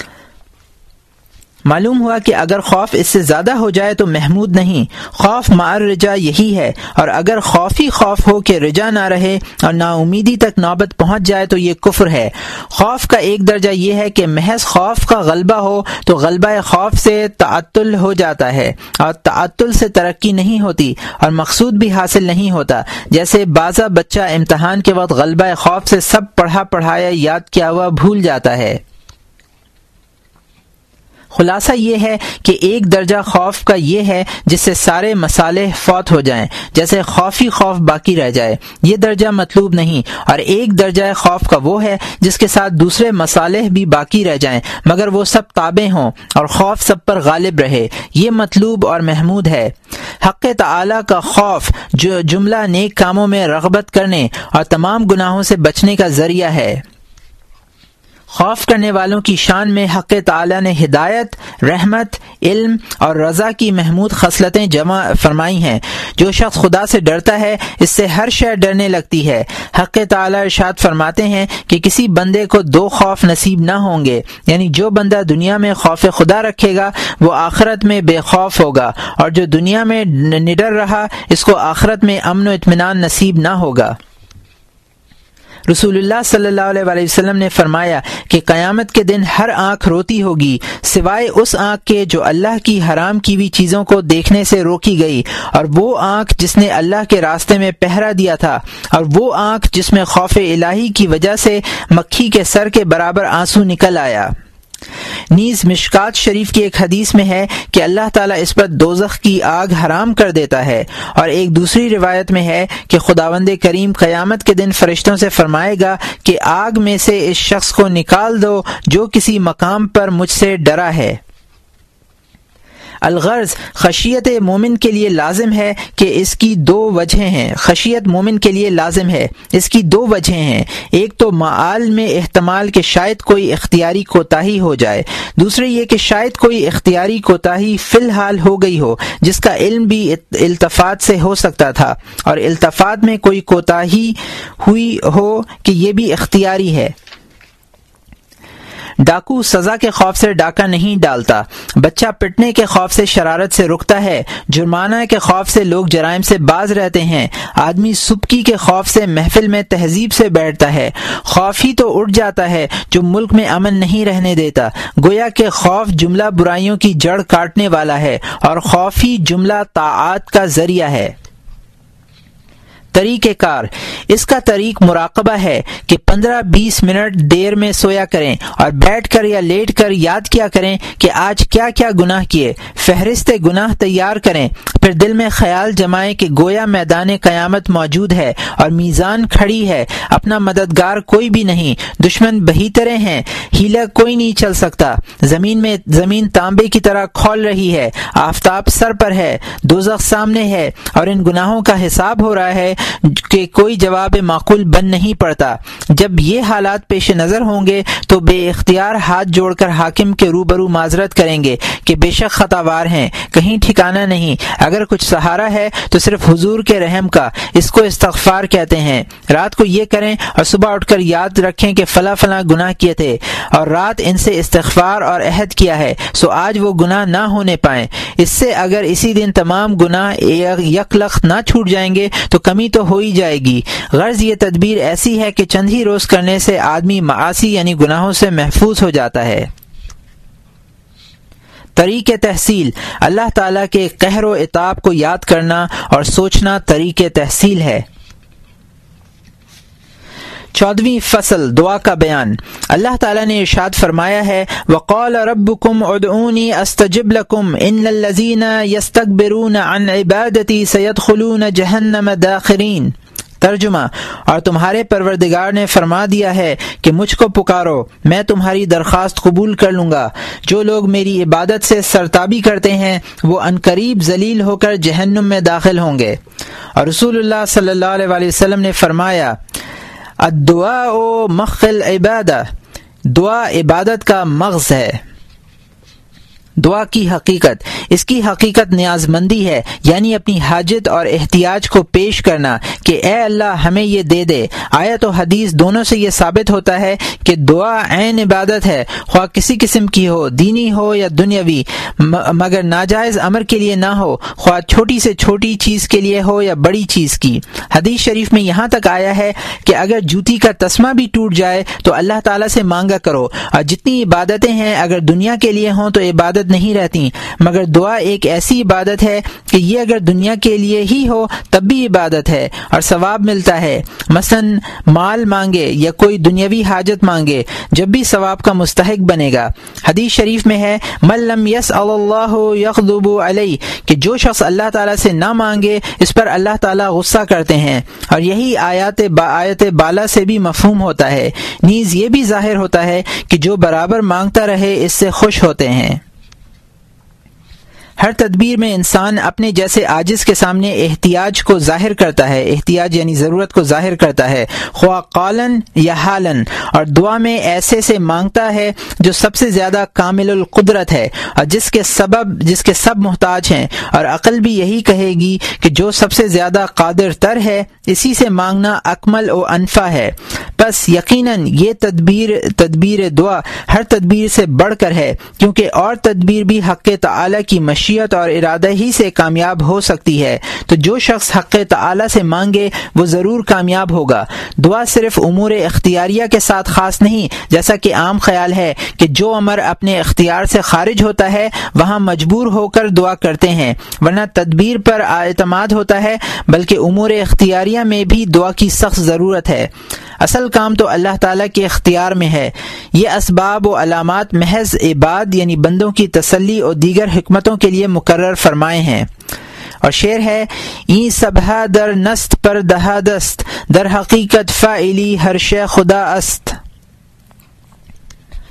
معلوم ہوا کہ اگر خوف اس سے زیادہ ہو جائے تو محمود نہیں۔ خوف مع الرجا یہی ہے، اور اگر خوف ہی خوف ہو کہ رجا نہ رہے اور نا امیدی تک نوبت پہنچ جائے تو یہ کفر ہے۔ خوف کا ایک درجہ یہ ہے کہ محض خوف کا غلبہ ہو تو غلبہ خوف سے تعطل ہو جاتا ہے، اور تعطل سے ترقی نہیں ہوتی اور مقصود بھی حاصل نہیں ہوتا، جیسے بازا بچہ امتحان کے وقت غلبہ خوف سے سب پڑھایا یاد کیا ہوا بھول جاتا ہے۔ خلاصہ یہ ہے کہ ایک درجہ خوف کا یہ ہے جس سے سارے مصالح فوت ہو جائیں، جیسے خوفی خوف باقی رہ جائے، یہ درجہ مطلوب نہیں، اور ایک درجہ خوف کا وہ ہے جس کے ساتھ دوسرے مصالح بھی باقی رہ جائیں مگر وہ سب تابع ہوں اور خوف سب پر غالب رہے، یہ مطلوب اور محمود ہے۔ حق تعالی کا خوف جو جملہ نیک کاموں میں رغبت کرنے اور تمام گناہوں سے بچنے کا ذریعہ ہے۔ خوف کرنے والوں کی شان میں حق تعالی نے ہدایت، رحمت، علم اور رضا کی محمود خصلتیں جمع فرمائی ہیں۔ جو شخص خدا سے ڈرتا ہے اس سے ہر شے ڈرنے لگتی ہے۔ حق تعالی ارشاد فرماتے ہیں کہ کسی بندے کو دو خوف نصیب نہ ہوں گے، یعنی جو بندہ دنیا میں خوف خدا رکھے گا وہ آخرت میں بے خوف ہوگا، اور جو دنیا میں نڈر رہا اس کو آخرت میں امن و اطمینان نصیب نہ ہوگا۔ رسول اللہ صلی اللہ علیہ وآلہ وسلم نے فرمایا کہ قیامت کے دن ہر آنکھ روتی ہوگی سوائے اس آنکھ کے جو اللہ کی حرام کی ہوئی چیزوں کو دیکھنے سے روکی گئی، اور وہ آنکھ جس نے اللہ کے راستے میں پہرا دیا تھا، اور وہ آنکھ جس میں خوف الہی کی وجہ سے مکھی کے سر کے برابر آنسو نکل آیا۔ نیز مشکات شریف کی ایک حدیث میں ہے کہ اللہ تعالیٰ اس پر دوزخ کی آگ حرام کر دیتا ہے، اور ایک دوسری روایت میں ہے کہ خداوند کریم قیامت کے دن فرشتوں سے فرمائے گا کہ آگ میں سے اس شخص کو نکال دو جو کسی مقام پر مجھ سے ڈرا ہے۔ الغرض خشیت مومن کے لیے لازم ہے کہ اس کی دو وجہیں ہیں، خشیت مومن کے لیے لازم ہے، اس کی دو وجہیں ہیں، ایک تو معال میں احتمال کہ شاید کوئی اختیاری کوتاہی ہو جائے، دوسری یہ کہ شاید کوئی اختیاری کوتاہی فی الحال ہو گئی ہو جس کا علم بھی التفات سے ہو سکتا تھا، اور التفات میں کوئی کوتاہی ہوئی ہو کہ یہ بھی اختیاری ہے۔ ڈاکو سزا کے خوف سے ڈاکہ نہیں ڈالتا، بچہ پٹنے کے خوف سے شرارت سے رکتا ہے، جرمانہ کے خوف سے لوگ جرائم سے باز رہتے ہیں، آدمی سبکی کے خوف سے محفل میں تہذیب سے بیٹھتا ہے، خوف ہی تو اٹھ جاتا ہے جو ملک میں امن نہیں رہنے دیتا، گویا کہ خوف جملہ برائیوں کی جڑ کاٹنے والا ہے اور خوف ہی جملہ طاعات کا ذریعہ ہے۔ طریقہ کار، اس کا طریق مراقبہ ہے کہ 15-20 منٹ دیر میں سویا کریں اور بیٹھ کر یا لیٹ کر یاد کیا کریں کہ آج کیا کیا گناہ کیے، فہرست گناہ تیار کریں، پھر دل میں خیال جمائیں کہ گویا میدان قیامت موجود ہے اور میزان کھڑی ہے، اپنا مددگار کوئی بھی نہیں، دشمن بہیترے ہیں، ہیلا کوئی نہیں چل سکتا، زمین تانبے کی طرح کھول رہی ہے، آفتاب سر پر ہے، دوزخ سامنے ہے اور ان گناہوں کا حساب ہو رہا ہے کہ کوئی جواب معقول بن نہیں پڑتا۔ جب یہ حالات پیش نظر ہوں گے تو بے اختیار ہاتھ جوڑ کر حاکم کے روبرو معذرت کریں گے کہ بے شک خطاوار ہیں، کہیں ٹھکانہ نہیں، اگر کچھ سہارا ہے تو صرف حضور کے رحم کا، اس کو استغفار کہتے ہیں۔ رات کو یہ کریں اور صبح اٹھ کر یاد رکھیں کہ فلاں فلاں گناہ کیے تھے اور رات ان سے استغفار اور عہد کیا ہے، سو آج وہ گناہ نہ ہونے پائیں۔ اس سے اگر اسی دن تمام گناہ یک لخت نہ چھوٹ جائیں گے تو کمی تو ہو ہی جائے گی۔ غرض یہ تدبیر ایسی ہے کہ چند ہی روز کرنے سے آدمی معاصی یعنی گناہوں سے محفوظ ہو جاتا ہے۔ طریق تحصیل، اللہ تعالیٰ کے قہر و عتاب کو یاد کرنا اور سوچنا طریق تحصیل ہے۔ 14ویں فصل، دعا کا بیان۔ اللہ تعالیٰ نے ارشاد فرمایا ہے، وَقَالَ رَبُّكُمْ ادْعُونِي أَسْتَجِبْ لَكُمْ إِنَّ الَّذِينَ يَسْتَكْبِرُونَ عَنْ عِبَادَتِي سَيَدْخُلُونَ جَهَنَّمَ دَاخِرِينَ۔ ترجمہ، اور تمہارے پروردگار نے فرما دیا ہے کہ مجھ کو پکارو، میں تمہاری درخواست قبول کر لوں گا، جو لوگ میری عبادت سے سرتابی کرتے ہیں وہ عنقریب ذلیل ہو کر جہنم میں داخل ہوں گے۔ اور رسول اللہ صلی اللہ علیہ وسلم نے فرمایا، الدعاء مخ العبادہ، دعا عبادت کا مغز ہے۔ دعا کی حقیقت، اس کی حقیقت نیاز مندی ہے، یعنی اپنی حاجت اور احتیاج کو پیش کرنا کہ اے اللہ ہمیں یہ دے دے۔ آیت و حدیث دونوں سے یہ ثابت ہوتا ہے کہ دعا عین عبادت ہے، خواہ کسی قسم کی ہو، دینی ہو یا دنیاوی، مگر ناجائز امر کے لیے نہ ہو، خواہ چھوٹی سے چھوٹی چیز کے لیے ہو یا بڑی چیز کی۔ حدیث شریف میں یہاں تک آیا ہے کہ اگر جوتی کا تسمہ بھی ٹوٹ جائے تو اللہ تعالیٰ سے مانگا کرو، اور جتنی عبادتیں ہیں اگر دنیا کے لیے ہوں تو عبادت نہیں رہتی، مگر دعا ایک ایسی عبادت ہے کہ یہ اگر دنیا کے لیے ہی ہو تب بھی عبادت ہے اور ثواب ملتا ہے۔ مثلا مال مانگے یا کوئی دنیاوی حاجت مانگے، جب بھی ثواب کا مستحق بنے گا۔ حدیث شریف میں ہے، من لم یسأل اللہ یغضب علیہ، کہ جو شخص اللہ تعالیٰ سے نہ مانگے اس پر اللہ تعالیٰ غصہ کرتے ہیں، اور یہی آیت بالا سے بھی مفہوم ہوتا ہے۔ نیز یہ بھی ظاہر ہوتا ہے کہ جو برابر مانگتا رہے اس سے خوش ہوتے ہیں۔ ہر تدبیر میں انسان اپنے جیسے عاجز کے سامنے احتیاج کو ظاہر کرتا ہے، احتیاج یعنی ضرورت کو ظاہر کرتا ہے، خواہ قالن یا حالن، اور دعا میں ایسے سے مانگتا ہے جو سب سے زیادہ کامل القدرت ہے اور جس کے سب محتاج ہیں، اور عقل بھی یہی کہے گی کہ جو سب سے زیادہ قادر تر ہے اسی سے مانگنا اکمل و انفع ہے۔ بس یقیناً یہ تدبیر دعا ہر تدبیر سے بڑھ کر ہے، کیونکہ اور تدبیر بھی حق تعالی کی مشیت اور ارادہ ہی سے کامیاب ہو سکتی ہے، تو جو شخص حق تعالی سے مانگے وہ ضرور کامیاب ہوگا۔ دعا صرف امور اختیاریہ کے ساتھ خاص نہیں، جیسا کہ عام خیال ہے کہ جو امر اپنے اختیار سے خارج ہوتا ہے وہاں مجبور ہو کر دعا کرتے ہیں، ورنہ تدبیر پر اعتماد ہوتا ہے، بلکہ امور اختیاریہ میں بھی دعا کی سخت ضرورت ہے۔ اصل کام تو اللہ تعالیٰ کے اختیار میں ہے، یہ اسباب و علامات محض عباد یعنی بندوں کی تسلی اور دیگر حکمتوں کے لیے مقرر فرمائے ہیں۔ اور شعر ہے، این سبھا در نست پر دہا دست، در حقیقت فاعلی ہر شے خدا است۔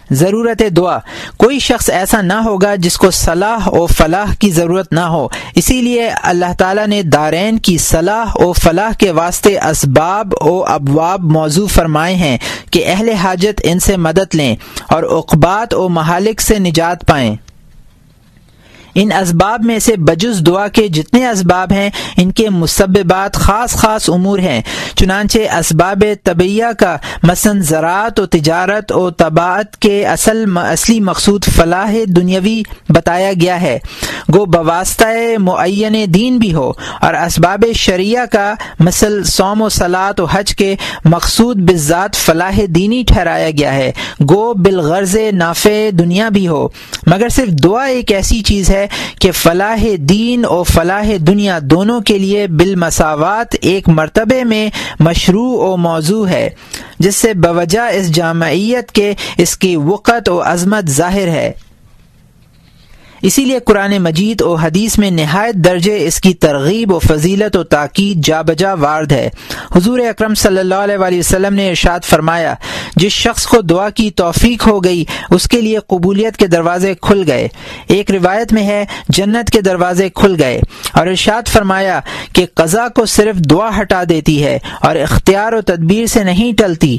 ضرورت دعا، کوئی شخص ایسا نہ ہوگا جس کو صلاح و فلاح کی ضرورت نہ ہو، اسی لیے اللہ تعالیٰ نے دارین کی صلاح و فلاح کے واسطے اسباب و ابواب موضوع فرمائے ہیں کہ اہل حاجت ان سے مدد لیں اور عقبات و مہالک سے نجات پائیں۔ ان اسباب میں سے بجز دعا کے جتنے اسباب ہیں ان کے مسببات خاص خاص امور ہیں، چنانچہ اسباب طبیعیہ کا مثلا زراعت و تجارت و طباعت کے اصلی مقصود فلاح دنیاوی بتایا گیا ہے، گو بواسطہ معین دین بھی ہو، اور اسباب شرعیہ کا مثل صوم و صلاۃ و حج کے مقصود بالذات فلاح دینی ٹھہرایا گیا ہے، گو بالغرض نافع دنیا بھی ہو، مگر صرف دعا ایک ایسی چیز ہے کہ فلاح دین اور فلاح دنیا دونوں کے لیے بالمساوات ایک مرتبے میں مشروع و موضوع ہے، جس سے بوجہ اس جامعیت کے اس کی وقت و عظمت ظاہر ہے۔ اسی لیے قرآن مجید و حدیث میں نہایت درجے اس کی ترغیب و فضیلت و تاکید جا بجا وارد ہے۔ حضور اکرم صلی اللہ علیہ وآلہ وسلم نے ارشاد فرمایا، جس شخص کو دعا کی توفیق ہو گئی اس کے لیے قبولیت کے دروازے کھل گئے، ایک روایت میں ہے جنت کے دروازے کھل گئے، اور ارشاد فرمایا کہ قضا کو صرف دعا ہٹا دیتی ہے اور اختیار و تدبیر سے نہیں ٹلتی،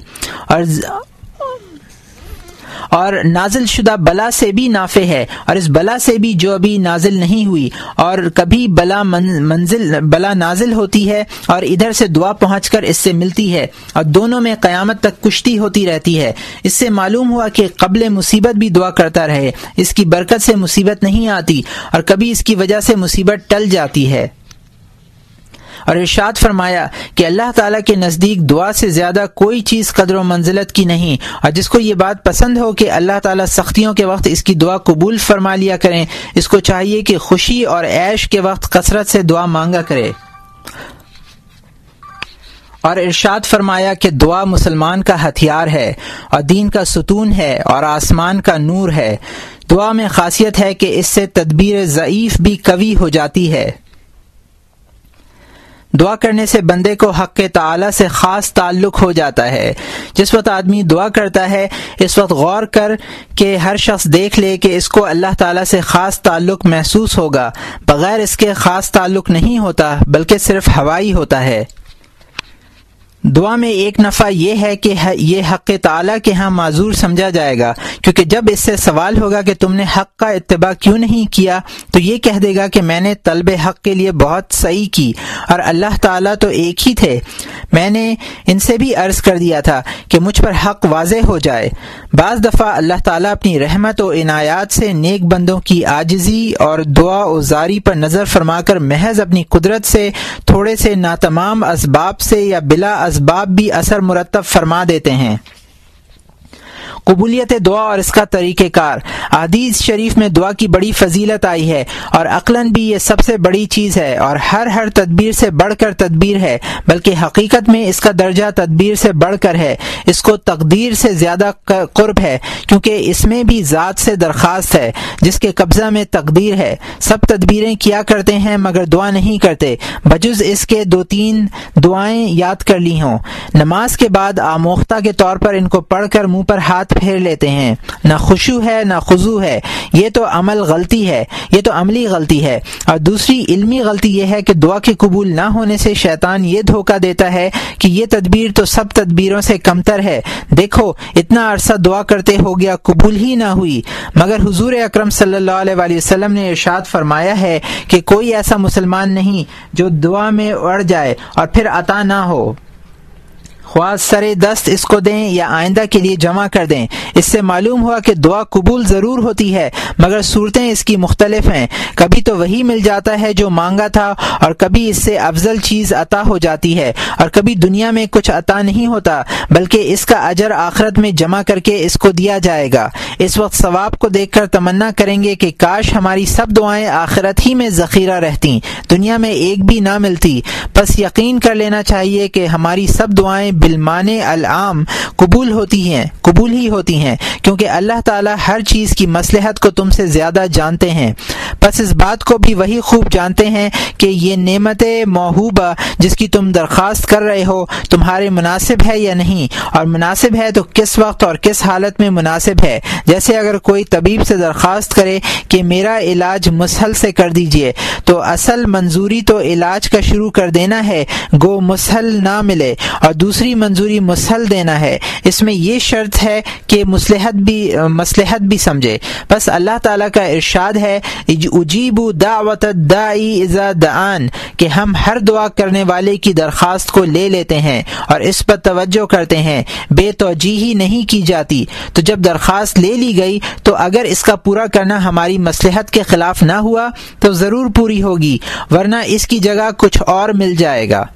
اور نازل شدہ بلا سے بھی نافع ہے، اور اس بلا سے بھی جو ابھی نازل نہیں ہوئی، اور کبھی بلا نازل ہوتی ہے اور ادھر سے دعا پہنچ کر اس سے ملتی ہے، اور دونوں میں قیامت تک کشتی ہوتی رہتی ہے۔ اس سے معلوم ہوا کہ قبل مصیبت بھی دعا کرتا رہے، اس کی برکت سے مصیبت نہیں آتی، اور کبھی اس کی وجہ سے مصیبت ٹل جاتی ہے۔ اور ارشاد فرمایا کہ اللہ تعالیٰ کے نزدیک دعا سے زیادہ کوئی چیز قدر و منزلت کی نہیں، اور جس کو یہ بات پسند ہو کہ اللہ تعالیٰ سختیوں کے وقت اس کی دعا قبول فرما لیا کریں، اس کو چاہیے کہ خوشی اور عیش کے وقت کثرت سے دعا مانگا کرے۔ اور ارشاد فرمایا کہ دعا مسلمان کا ہتھیار ہے اور دین کا ستون ہے اور آسمان کا نور ہے۔ دعا میں خاصیت ہے کہ اس سے تدبیر ضعیف بھی قوی ہو جاتی ہے۔ دعا کرنے سے بندے کو حق تعالی سے خاص تعلق ہو جاتا ہے۔ جس وقت آدمی دعا کرتا ہے اس وقت غور کر کے ہر شخص دیکھ لے کہ اس کو اللہ تعالی سے خاص تعلق محسوس ہوگا، بغیر اس کے خاص تعلق نہیں ہوتا بلکہ صرف ہوائی ہوتا ہے۔ دعا میں ایک نفع یہ ہے کہ یہ حق تعالیٰ کے ہاں معذور سمجھا جائے گا، کیونکہ جب اس سے سوال ہوگا کہ تم نے حق کا اتباع کیوں نہیں کیا تو یہ کہہ دے گا کہ میں نے طلب حق کے لیے بہت سعی کی، اور اللہ تعالیٰ تو ایک ہی تھے، میں نے ان سے بھی عرض کر دیا تھا کہ مجھ پر حق واضح ہو جائے۔ بعض دفعہ اللہ تعالیٰ اپنی رحمت و عنایات سے نیک بندوں کی عاجزی اور دعا و زاری پر نظر فرما کر محض اپنی قدرت سے تھوڑے سے ناتمام اسباب سے یا بلا اسباب بھی اثر مرتب فرما دیتے ہیں۔ قبولیت دعا اور اس کا طریقہ کار۔ حدیث شریف میں دعا کی بڑی فضیلت آئی ہے، اور عقلاً بھی یہ سب سے بڑی چیز ہے، اور ہر تدبیر سے بڑھ کر تدبیر ہے، بلکہ حقیقت میں اس کا درجہ تدبیر سے بڑھ کر ہے، اس کو تقدیر سے زیادہ قرب ہے، کیونکہ اس میں بھی ذات سے درخواست ہے جس کے قبضہ میں تقدیر ہے۔ سب تدبیریں کیا کرتے ہیں مگر دعا نہیں کرتے، بجز اس کے 2-3 دعائیں یاد کر لی ہوں۔ نماز کے بعد آموختہ کے طور پر ان کو پڑھ کر منہ پر ہاتھ پھیر لیتے ہیں، نہ خشوع ہے نہ خضوع ہے، یہ تو عملی غلطی ہے۔ اور دوسری علمی غلطی یہ ہے کہ دعا کے قبول نہ ہونے سے شیطان یہ دھوکہ دیتا ہے کہ یہ تدبیر تو سب تدبیروں سے کمتر ہے، دیکھو اتنا عرصہ دعا کرتے ہو گیا قبول ہی نہ ہوئی۔ مگر حضور اکرم صلی اللہ علیہ وآلہ وسلم نے ارشاد فرمایا ہے کہ کوئی ایسا مسلمان نہیں جو دعا میں اڑ جائے اور پھر عطا نہ ہو، خواہ سرے دست اس کو دیں یا آئندہ کے لیے جمع کر دیں۔ اس سے معلوم ہوا کہ دعا قبول ضرور ہوتی ہے مگر صورتیں اس کی مختلف ہیں، کبھی تو وہی مل جاتا ہے جو مانگا تھا، اور کبھی اس سے افضل چیز عطا ہو جاتی ہے، اور کبھی دنیا میں کچھ عطا نہیں ہوتا بلکہ اس کا اجر آخرت میں جمع کر کے اس کو دیا جائے گا۔ اس وقت ثواب کو دیکھ کر تمنا کریں گے کہ کاش ہماری سب دعائیں آخرت ہی میں ذخیرہ رہتیں، دنیا میں ایک بھی نہ ملتی۔ بس یقین کر لینا چاہیے کہ ہماری سب دعائیں بالمعنی العام قبول ہی ہوتی ہیں، کیونکہ اللہ تعالی ہر چیز کی مصلحت کو تم سے زیادہ جانتے ہیں۔ پس اس بات کو بھی وہی خوب جانتے ہیں کہ یہ نعمت موہوبہ جس کی تم درخواست کر رہے ہو تمہارے مناسب ہے یا نہیں، اور مناسب ہے تو کس وقت اور کس حالت میں مناسب ہے۔ جیسے اگر کوئی طبیب سے درخواست کرے کہ میرا علاج مسہل سے کر دیجئے، تو اصل منظوری تو علاج کا شروع کر دینا ہے گو مسہل نہ ملے، اور دوسری منظوری مسہل دینا ہے۔ اس میں یہ شرط ہے کہ مصلحت بھی سمجھے۔ بس اللہ تعالیٰ کا ارشاد ہے اجیب دعوت الداعی اذا دعان، کہ ہم ہر دعا کرنے والے کی درخواست کو لے لیتے ہیں اور اس پر توجہ کرتے ہیں، بے توجیہی نہیں کی جاتی۔ تو جب درخواست لے لی گئی تو اگر اس کا پورا کرنا ہماری مصلحت کے خلاف نہ ہوا تو ضرور پوری ہوگی، ورنہ اس کی جگہ کچھ اور مل جائے گا۔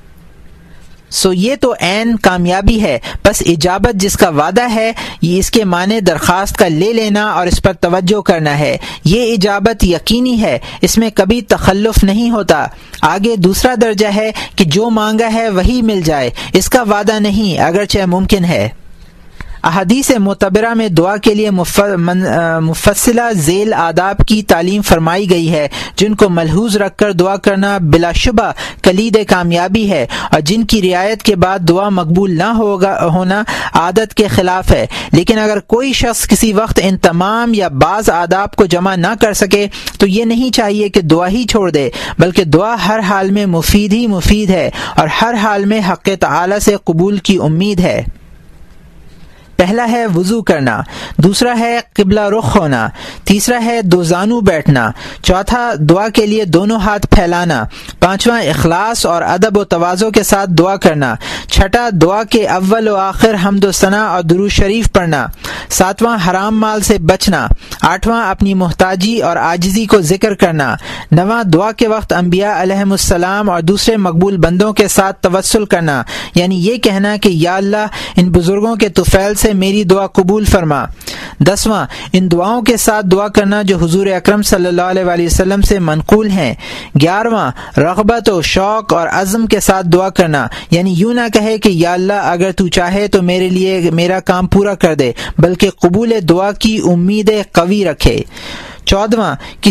یہ تو عین کامیابی ہے۔ بس اجابت جس کا وعدہ ہے یہ اس کے معنی درخواست کا لے لینا اور اس پر توجہ کرنا ہے۔ یہ اجابت یقینی ہے، اس میں کبھی تخلف نہیں ہوتا۔ آگے دوسرا درجہ ہے کہ جو مانگا ہے وہی مل جائے، اس کا وعدہ نہیں، اگرچہ ممکن ہے۔ احادیث معتبرہ میں دعا کے لیے مفصلہ ذیل آداب کی تعلیم فرمائی گئی ہے، جن کو ملحوظ رکھ کر دعا کرنا بلا شبہ کلید کامیابی ہے، اور جن کی رعایت کے بعد دعا مقبول نہ ہونا عادت کے خلاف ہے۔ لیکن اگر کوئی شخص کسی وقت ان تمام یا بعض آداب کو جمع نہ کر سکے تو یہ نہیں چاہیے کہ دعا ہی چھوڑ دے، بلکہ دعا ہر حال میں مفید ہے اور ہر حال میں حق تعالی سے قبول کی امید ہے۔ پہلا ہے وضو کرنا، دوسرا ہے قبلہ رخ ہونا، تیسرا ہے دو زانو بیٹھنا، چوتھا دعا کے لیے دونوں ہاتھ پھیلانا، پانچواں اخلاص اور ادب و تواضع کے ساتھ دعا کرنا، چھٹا دعا کے اول و آخر حمد و ثنا اور درود شریف پڑھنا، ساتواں حرام مال سے بچنا، آٹھواں اپنی محتاجی اور عاجزی کو ذکر کرنا، نواں دعا کے وقت انبیاء علیہم السلام اور دوسرے مقبول بندوں کے ساتھ توسل کرنا، یعنی یہ کہنا کہ یا اللہ ان بزرگوں کے طفیل سے میری دعا قبول فرما۔ دسواں ان دعاؤں کے ساتھ دعا کرنا جو حضور اکرم صلی اللہ علیہ وآلہ وسلم سے منقول ہیں۔ گیارہواں رغبت و شوق اور عزم کے ساتھ دعا کرنا، یعنی یوں نہ کہے کہ یا اللہ اگر تو چاہے تو میرے لیے میرا کام پورا کر دے، بلکہ قبول دعا کی امید قوی رکھے۔ چودواں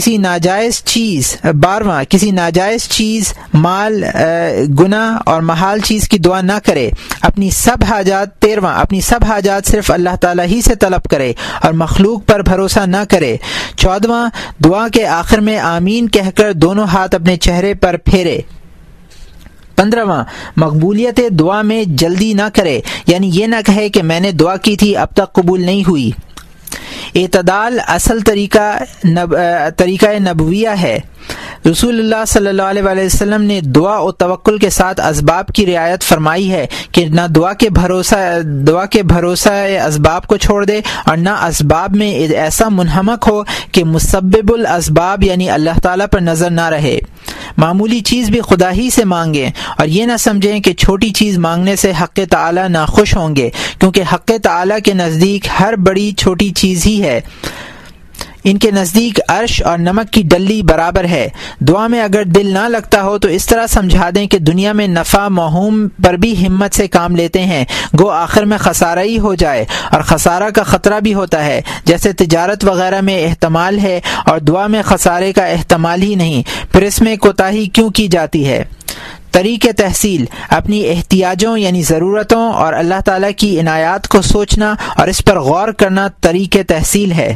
بارہواں کسی ناجائز چیز، مال، گناہ اور محال چیز کی دعا نہ کرے۔ تیرواں اپنی سب حاجات صرف اللہ تعالیٰ ہی سے طلب کرے اور مخلوق پر بھروسہ نہ کرے۔ چودواں دعا کے آخر میں آمین کہہ کر دونوں ہاتھ اپنے چہرے پر پھیرے۔ 15واں مقبولیت دعا میں جلدی نہ کرے، یعنی یہ نہ کہے کہ میں نے دعا کی تھی اب تک قبول نہیں ہوئی۔ اعتدال اصل طریقہ نبویہ ہے۔ رسول اللہ صلی اللہ علیہ وآلہ وسلم نے دعا و توکل کے ساتھ اسباب کی رعایت فرمائی ہے کہ نہ دعا کے بھروسہ اسباب کو چھوڑ دے اور نہ اسباب میں ایسا منہمک ہو کہ مسبب الاسباب یعنی اللہ تعالیٰ پر نظر نہ رہے۔ معمولی چیز بھی خدا ہی سے مانگیں اور یہ نہ سمجھیں کہ چھوٹی چیز مانگنے سے حق تعالی ناخوش ہوں گے، کیونکہ حق تعالی کے نزدیک ہر بڑی چھوٹی چیز ہی ہے۔ ان کے نزدیک عرش اور نمک کی ڈلی برابر ہے۔ دعا میں اگر دل نہ لگتا ہو تو اس طرح سمجھا دیں کہ دنیا میں نفع موہوم پر بھی ہمت سے کام لیتے ہیں، گو آخر میں خسارہ ہی ہو جائے، اور خسارہ کا خطرہ بھی ہوتا ہے، جیسے تجارت وغیرہ میں احتمال ہے اور دعا میں خسارے کا احتمال ہی نہیں، پھر اس میں کوتاہی کیوں کی جاتی ہے؟ طریق تحصیل اپنی احتیاجوں یعنی ضرورتوں اور اللہ تعالیٰ کی عنایات کو سوچنا اور اس پر غور کرنا طریق تحصیل ہے۔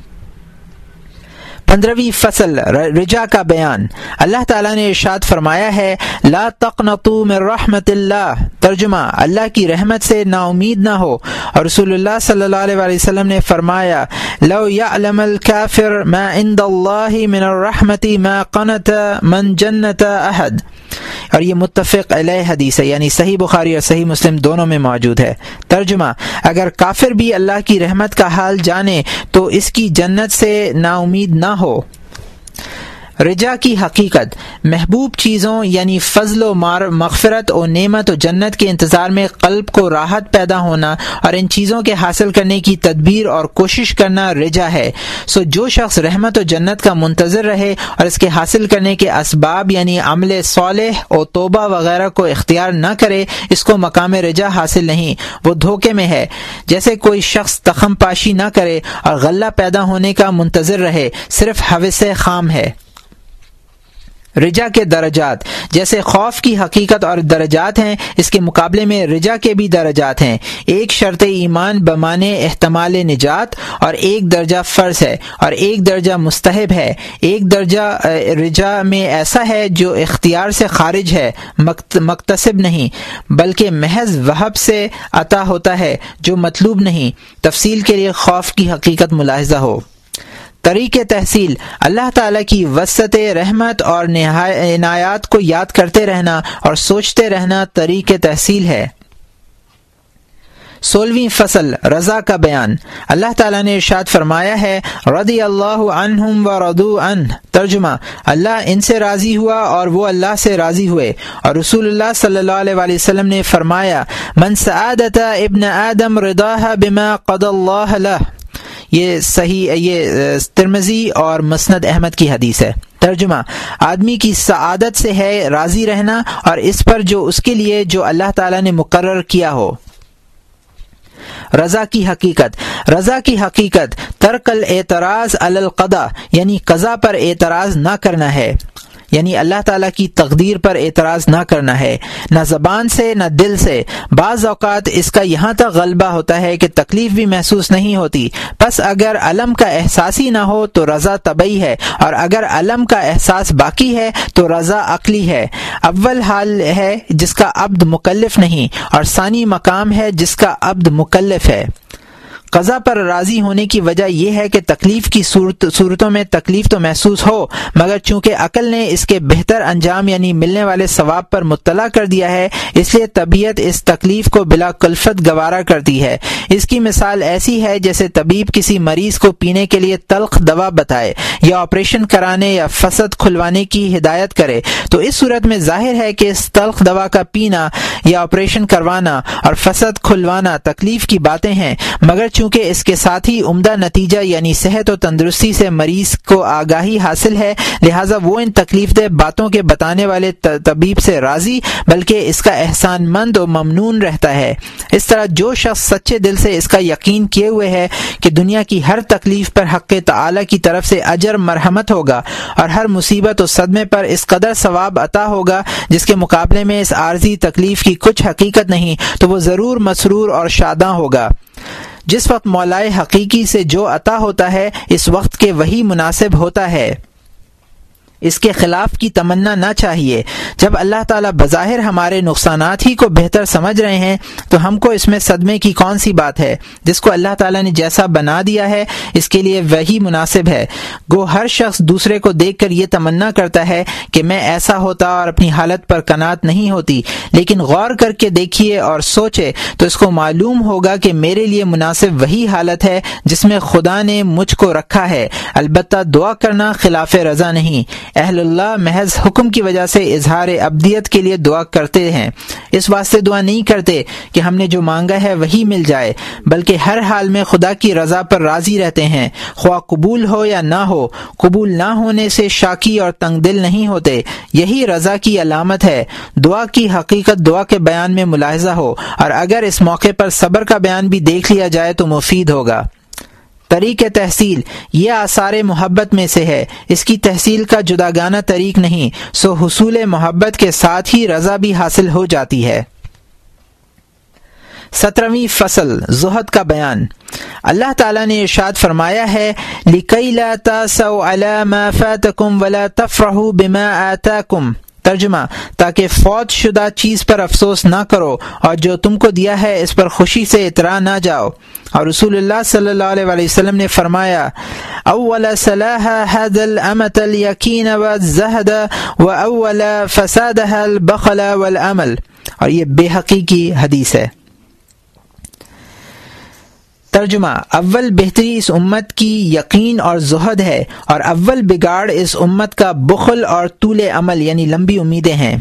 15ویں فصل رجا کا بیان۔ اللہ تعالیٰ نے ارشاد فرمایا ہے لا تقنطوا من رحمت اللہ، ترجمہ اللہ کی رحمت سے نا امید نہ ہو، اور رسول اللہ صلی اللہ علیہ وآلہ وسلم نے فرمایا لو یعلم الکافر ما عند اللہ من الرحمت ما قنط من جنت احد، اور یہ متفق علیہ حدیث ہے، یعنی صحیح بخاری اور صحیح مسلم دونوں میں موجود ہے۔ ترجمہ اگر کافر بھی اللہ کی رحمت کا حال جانے تو اس کی جنت سے نا امید نہ ہو۔ رجا کی حقیقت محبوب چیزوں یعنی فضل و مغفرت و نعمت و جنت کے انتظار میں قلب کو راحت پیدا ہونا اور ان چیزوں کے حاصل کرنے کی تدبیر اور کوشش کرنا رجا ہے۔ سو جو شخص رحمت و جنت کا منتظر رہے اور اس کے حاصل کرنے کے اسباب یعنی عمل صالح و توبہ وغیرہ کو اختیار نہ کرے، اس کو مقام رجا حاصل نہیں، وہ دھوکے میں ہے۔ جیسے کوئی شخص تخم پاشی نہ کرے اور غلہ پیدا ہونے کا منتظر رہے، صرف حوث خام ہے۔ رجا کے درجات، جیسے خوف کی حقیقت اور درجات ہیں، اس کے مقابلے میں رجا کے بھی درجات ہیں۔ ایک شرط ایمان بمانے احتمال نجات اور ایک درجہ فرض ہے اور ایک درجہ مستحب ہے۔ ایک درجہ رجا میں ایسا ہے جو اختیار سے خارج ہے، مکتسب نہیں، بلکہ محض وہب سے عطا ہوتا ہے جو مطلوب نہیں۔ تفصیل کے لیے خوف کی حقیقت ملاحظہ ہو۔ طریق تحصیل، اللہ تعالیٰ کی وسعت رحمت اور عنایات کو یاد کرتے رہنا اور سوچتے رہنا طریق تحصیل ہے۔ 16ویں فصل، رضا کا بیان۔ اللہ تعالیٰ نے ارشاد فرمایا ہے، رضی اللہ عنہم ورضوا عنہ، ترجمہ، اللہ ان سے راضی ہوا اور وہ اللہ سے راضی ہوئے۔ اور رسول اللہ صلی اللہ علیہ وآلہ وسلم نے فرمایا، من سعادت ابن آدم رضاہ بما قضى اللہ لہ، یہ ترمذی اور مسند احمد کی حدیث ہے۔ ترجمہ، آدمی کی سعادت سے ہے راضی رہنا اور اس پر جو اس کے لیے جو اللہ تعالیٰ نے مقرر کیا ہو۔ رضا کی حقیقت، رضا کی حقیقت ترک الاعتراض علی القضاء یعنی قضا پر اعتراض نہ کرنا ہے، یعنی اللہ تعالیٰ کی تقدیر پر اعتراض نہ کرنا ہے، نہ زبان سے نہ دل سے۔ بعض اوقات اس کا یہاں تک غلبہ ہوتا ہے کہ تکلیف بھی محسوس نہیں ہوتی، پس اگر علم کا احساس ہی نہ ہو تو رضا طبعی ہے، اور اگر علم کا احساس باقی ہے تو رضا عقلی ہے۔ اول حال ہے جس کا عبد مکلف نہیں، اور ثانی مقام ہے جس کا عبد مکلف ہے۔ قضا پر راضی ہونے کی وجہ یہ ہے کہ تکلیف کی صورتوں میں تکلیف تو محسوس ہو، مگر چونکہ عقل نے اس کے بہتر انجام یعنی ملنے والے ثواب پر مطلع کر دیا ہے، اس لیے طبیعت اس تکلیف کو بلا کلفت گوارا کرتی ہے۔ اس کی مثال ایسی ہے جیسے طبیب کسی مریض کو پینے کے لیے تلخ دوا بتائے یا آپریشن کرانے یا فسد کھلوانے کی ہدایت کرے، تو اس صورت میں ظاہر ہے کہ اس تلخ دوا کا پینا یا آپریشن کروانا اور فسد کھلوانا تکلیف کی باتیں ہیں، مگر چونکہ اس کے ساتھ ہی عمدہ نتیجہ یعنی صحت و تندرستی سے مریض کو آگاہی حاصل ہے، لہٰذا وہ ان تکلیف دہ باتوں کے بتانے والے طبیب سے راضی بلکہ اس کا احسان مند و ممنون رہتا ہے۔ اس طرح جو شخص سچے دل سے اس کا یقین کیے ہوئے ہے کہ دنیا کی ہر تکلیف پر حق تعالی کی طرف سے اجر مرحمت ہوگا اور ہر مصیبت و صدمے پر اس قدر ثواب عطا ہوگا جس کے مقابلے میں اس عارضی تکلیف کی کچھ حقیقت نہیں، تو وہ ضرور مسرور اور شاداں ہوگا۔ جس وقت مولائے حقیقی سے جو عطا ہوتا ہے اس وقت کے وہی مناسب ہوتا ہے، اس کے خلاف کی تمنا نہ چاہیے۔ جب اللہ تعالیٰ بظاہر ہمارے نقصانات ہی کو بہتر سمجھ رہے ہیں تو ہم کو اس میں صدمے کی کون سی بات ہے؟ جس کو اللہ تعالیٰ نے جیسا بنا دیا ہے اس کے لیے وہی مناسب ہے۔ گو ہر شخص دوسرے کو دیکھ کر یہ تمنا کرتا ہے کہ میں ایسا ہوتا اور اپنی حالت پر قناعت نہیں ہوتی، لیکن غور کر کے دیکھیے اور سوچے تو اس کو معلوم ہوگا کہ میرے لیے مناسب وہی حالت ہے جس میں خدا نے مجھ کو رکھا ہے۔ البتہ دعا کرنا خلاف رضا نہیں۔ اہل اللہ محض حکم کی وجہ سے اظہار عبدیت کے لیے دعا کرتے ہیں، اس واسطے دعا نہیں کرتے کہ ہم نے جو مانگا ہے وہی مل جائے، بلکہ ہر حال میں خدا کی رضا پر راضی رہتے ہیں، خواہ قبول ہو یا نہ ہو۔ قبول نہ ہونے سے شاکی اور تنگ دل نہیں ہوتے، یہی رضا کی علامت ہے۔ دعا کی حقیقت دعا کے بیان میں ملاحظہ ہو، اور اگر اس موقع پر صبر کا بیان بھی دیکھ لیا جائے تو مفید ہوگا۔ طریق تحصیل، یہ آثار محبت میں سے ہے، اس کی تحصیل کا جداگانہ طریق نہیں، سو حصول محبت کے ساتھ ہی رضا بھی حاصل ہو جاتی ہے۔ 17ویں فصل، زہد کا بیان۔ اللہ تعالیٰ نے ارشاد فرمایا ہے، لِكَيْ لَا تَأْسَوْا عَلَى مَا فَاتَكُمْ وَلَا تَفْرَحُوا بِمَا آتَاكُمْ، ترجمہ، تاکہ فوت شدہ چیز پر افسوس نہ کرو اور جو تم کو دیا ہے اس پر خوشی سے اترا نہ جاؤ۔ اور رسول اللہ صلی اللہ علیہ وآلہ وسلم نے فرمایا، اول صلاح هذا الامة اليقین والزہد واول فسادها البخل والعمل، اور یہ بے حقیقی حدیث ہے۔ ترجمہ، اول بہتری اس امت کی یقین اور زہد ہے، اور اول بگاڑ اس امت کا بخل اور طول عمل یعنی لمبی امیدیں ہیں۔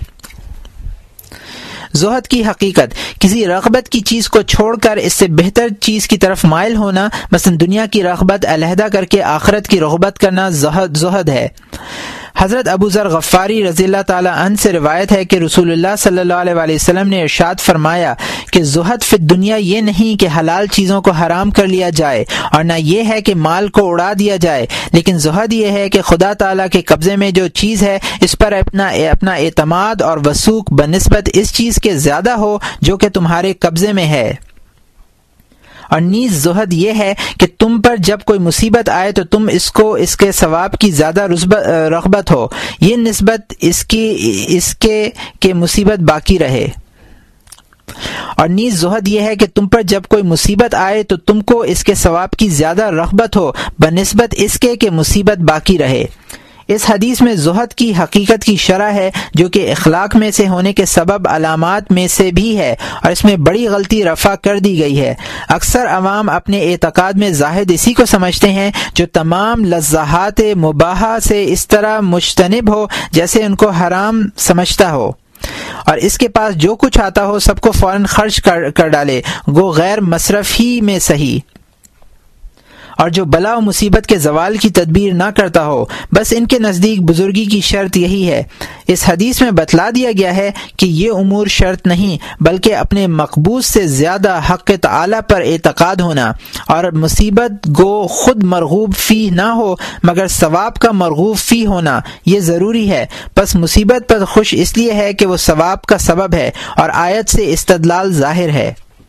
زہد کی حقیقت، کسی رغبت کی چیز کو چھوڑ کر اس سے بہتر چیز کی طرف مائل ہونا، مثلا دنیا کی رغبت علیحدہ کر کے آخرت کی رغبت کرنا زہد ہے۔ حضرت ابو ذر غفاری رضی اللہ تعالی عنہ سے روایت ہے کہ رسول اللہ صلی اللہ علیہ وسلم نے ارشاد فرمایا کہ زہد فی الدنیا یہ نہیں کہ حلال چیزوں کو حرام کر لیا جائے، اور نہ یہ ہے کہ مال کو اڑا دیا جائے، لیکن زہد یہ ہے کہ خدا تعالیٰ کے قبضے میں جو چیز ہے اس پر اپنا اعتماد اور وثوق بنسبت اس چیز کے زیادہ ہو جو کہ تمہارے قبضے میں ہے۔ اور نیز زہد یہ ہے کہ تم پر جب کوئی مصیبت آئے تو تم اس کے ثواب کی زیادہ رغبت ہو، یہ نسبت اس کے کہ مصیبت باقی رہے۔ اور نیز زہد یہ ہے کہ تم پر جب کوئی مصیبت آئے تو تم کو اس کے ثواب کی زیادہ رغبت ہو بنسبت اس کے کہ مصیبت باقی رہے۔ اس حدیث میں زہد کی حقیقت کی شرح ہے جو کہ اخلاق میں سے ہونے کے سبب علامات میں سے بھی ہے، اور اس میں بڑی غلطی رفع کر دی گئی ہے۔ اکثر عوام اپنے اعتقاد میں زاہد اسی کو سمجھتے ہیں جو تمام لذات مباحہ سے اس طرح مجتنب ہو جیسے ان کو حرام سمجھتا ہو، اور اس کے پاس جو کچھ آتا ہو سب کو فوراً خرچ کر ڈالے، گو غیر مصرف ہی میں صحیح، اور جو بلا و مصیبت کے زوال کی تدبیر نہ کرتا ہو۔ بس ان کے نزدیک بزرگی کی شرط یہی ہے۔ اس حدیث میں بتلا دیا گیا ہے کہ یہ امور شرط نہیں بلکہ اپنے مقبوض سے زیادہ حق تعالی پر اعتقاد ہونا، اور مصیبت گو خود مرغوب فی نہ ہو مگر ثواب کا مرغوب فی ہونا، یہ ضروری ہے۔ پس مصیبت پر خوش اس لیے ہے کہ وہ ثواب کا سبب ہے، اور آیت سے استدلال ظاہر ہے۔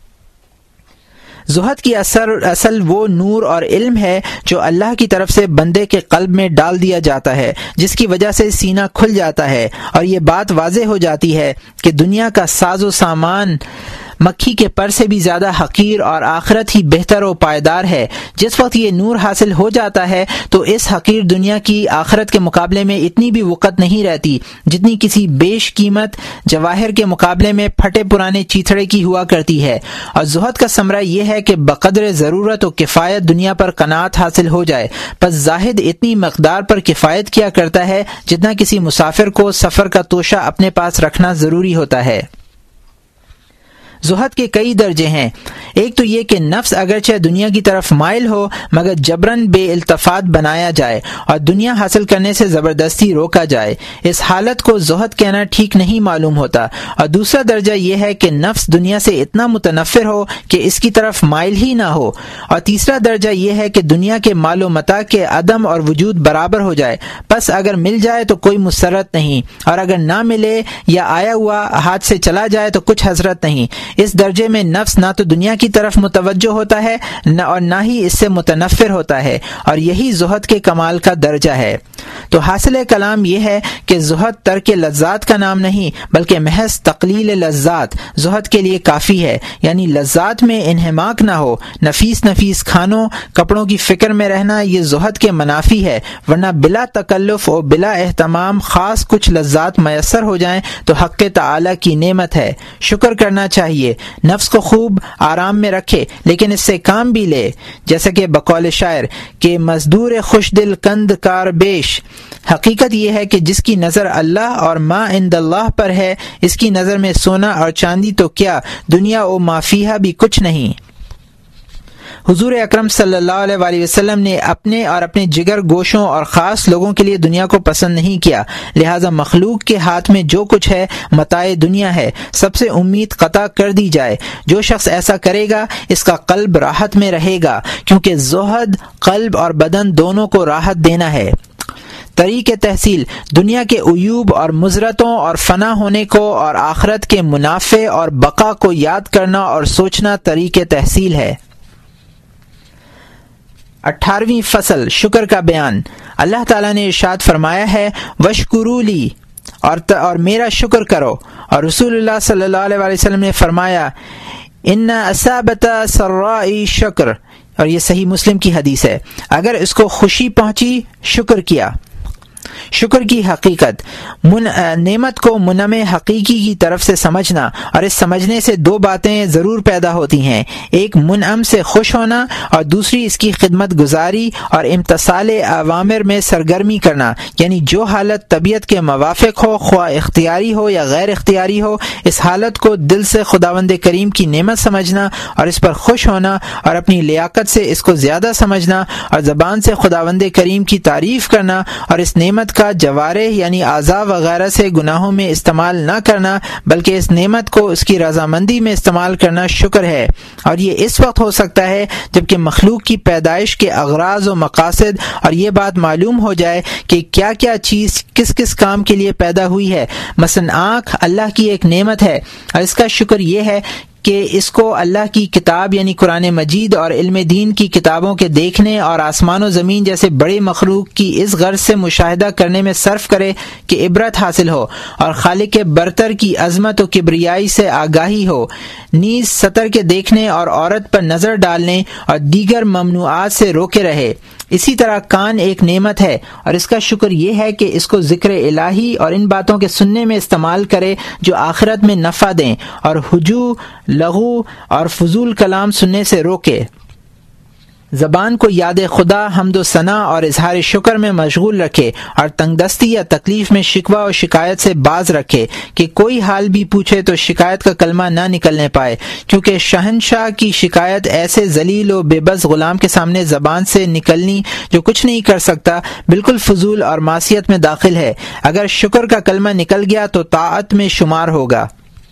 زہد کی اصل وہ نور اور علم ہے جو اللہ کی طرف سے بندے کے قلب میں ڈال دیا جاتا ہے، جس کی وجہ سے سینہ کھل جاتا ہے، اور یہ بات واضح ہو جاتی ہے کہ دنیا کا ساز و سامان مکھی کے پر سے بھی زیادہ حقیر اور آخرت ہی بہتر و پائیدار ہے۔ جس وقت یہ نور حاصل ہو جاتا ہے تو اس حقیر دنیا کی آخرت کے مقابلے میں اتنی بھی وقت نہیں رہتی جتنی کسی بیش قیمت جواہر کے مقابلے میں پھٹے پرانے چیتھڑے کی ہوا کرتی ہے۔ اور زہد کا ثمرہ یہ ہے کہ بقدر ضرورت و کفایت دنیا پر قناعت حاصل ہو جائے۔ پس زاہد اتنی مقدار پر کفایت کیا کرتا ہے جتنا کسی مسافر کو سفر کا توشہ اپنے پاس رکھنا ضروری ہوتا ہے۔ زہد کے کئی درجے ہیں۔ ایک تو یہ کہ نفس اگرچہ دنیا کی طرف مائل ہو مگر جبراً بے التفات بنایا جائے اور دنیا حاصل کرنے سے زبردستی روکا جائے، اس حالت کو زہد کہنا ٹھیک نہیں معلوم ہوتا۔ اور دوسرا درجہ یہ ہے کہ نفس دنیا سے اتنا متنفر ہو کہ اس کی طرف مائل ہی نہ ہو۔ اور تیسرا درجہ یہ ہے کہ دنیا کے مال و متاع کے عدم اور وجود برابر ہو جائے، پس اگر مل جائے تو کوئی مسرت نہیں، اور اگر نہ ملے یا آیا ہوا ہاتھ سے چلا جائے تو کچھ حسرت نہیں۔ اس درجے میں نفس نہ تو دنیا کی طرف متوجہ ہوتا ہے اور نہ ہی اس سے متنفر ہوتا ہے، اور یہی زہد کے کمال کا درجہ ہے۔ تو حاصل کلام یہ ہے کہ زہد ترک لذات کا نام نہیں بلکہ محض تقلیل لذات زہد کے لیے کافی ہے، یعنی لذات میں انہماک نہ ہو، نفیس کھانوں کپڑوں کی فکر میں رہنا یہ زہد کے منافی ہے، ورنہ بلا تکلف اور بلا اہتمام خاص کچھ لذات میسر ہو جائیں تو حق تعالی کی نعمت ہے، شکر کرنا چاہیے، نفس کو خوب آرام میں رکھے لیکن اس سے کام بھی لے، جیسا کہ بقول شاعر کہ مزدور خوش دل کند کار بیش۔ حقیقت یہ ہے کہ جس کی نظر اللہ اور ما عند اللہ پر ہے، اس کی نظر میں سونا اور چاندی تو کیا، دنیا و ما فیہا بھی کچھ نہیں۔ حضور اکرم صلی اللہ علیہ وآلہ وسلم نے اپنے اور اپنے جگر گوشوں اور خاص لوگوں کے لیے دنیا کو پسند نہیں کیا، لہذا مخلوق کے ہاتھ میں جو کچھ ہے متاع دنیا ہے، سب سے امید قطع کر دی جائے۔ جو شخص ایسا کرے گا اس کا قلب راحت میں رہے گا، کیونکہ زہد قلب اور بدن دونوں کو راحت دینا ہے۔ طریق تحصیل دنیا کے عیوب اور مضرتوں اور فنا ہونے کو اور آخرت کے منافع اور بقا کو یاد کرنا اور سوچنا طریق تحصیل ہے۔ 18ویں فصل شکر کا بیان۔ اللہ تعالیٰ نے ارشاد فرمایا ہے وَاشْكُرُوا لِي، اور میرا شکر کرو، اور رسول اللہ صلی اللہ علیہ وآلہ وسلم نے فرمایا ان اصابت سرائی شکر، اور یہ صحیح مسلم کی حدیث ہے، اگر اس کو خوشی پہنچی شکر کیا۔ شکر کی حقیقت، نعمت کو منعم حقیقی کی طرف سے سمجھنا، اور اس سمجھنے سے دو باتیں ضرور پیدا ہوتی ہیں، ایک منعم سے خوش ہونا اور دوسری اس کی خدمت گزاری اور امتثال اوامر میں سرگرمی کرنا، یعنی جو حالت طبیعت کے موافق ہو، خواہ اختیاری ہو یا غیر اختیاری ہو، اس حالت کو دل سے خداوند کریم کی نعمت سمجھنا اور اس پر خوش ہونا، اور اپنی لیاقت سے اس کو زیادہ سمجھنا، اور زبان سے خداوند کریم کی تعریف کرنا، اور اس نعمت کا جوارح یعنی اعضاء وغیرہ سے گناہوں میں استعمال نہ کرنا، بلکہ اس نعمت کو اس کی رضامندی میں استعمال کرنا شکر ہے۔ اور یہ اس وقت ہو سکتا ہے جبکہ مخلوق کی پیدائش کے اغراض و مقاصد اور یہ بات معلوم ہو جائے کہ کیا کیا چیز کس کس کام کے لیے پیدا ہوئی ہے۔ مثلا آنکھ اللہ کی ایک نعمت ہے، اور اس کا شکر یہ ہے کہ اس کو اللہ کی کتاب یعنی قرآن مجید اور علم دین کی کتابوں کے دیکھنے اور آسمان و زمین جیسے بڑے مخلوق کی اس غرض سے مشاہدہ کرنے میں صرف کرے کہ عبرت حاصل ہو اور خالق برتر کی عظمت و کبریائی سے آگاہی ہو، نیز سطر کے دیکھنے اور عورت پر نظر ڈالنے اور دیگر ممنوعات سے روکے رہے۔ اسی طرح کان ایک نعمت ہے، اور اس کا شکر یہ ہے کہ اس کو ذکر الہی اور ان باتوں کے سننے میں استعمال کرے جو آخرت میں نفع دیں، اور ہجو، لغو اور فضول کلام سننے سے روکے۔ زبان کو یاد خدا، حمد و ثنا اور اظہار شکر میں مشغول رکھے، اور تنگ دستی یا تکلیف میں شکوہ و شکایت سے باز رکھے کہ کوئی حال بھی پوچھے تو شکایت کا کلمہ نہ نکلنے پائے، کیونکہ شہنشاہ کی شکایت ایسے ذلیل و بے بس غلام کے سامنے زبان سے نکلنی جو کچھ نہیں کر سکتا بالکل فضول اور معصیت میں داخل ہے۔ اگر شکر کا کلمہ نکل گیا تو طاعت میں شمار ہوگا۔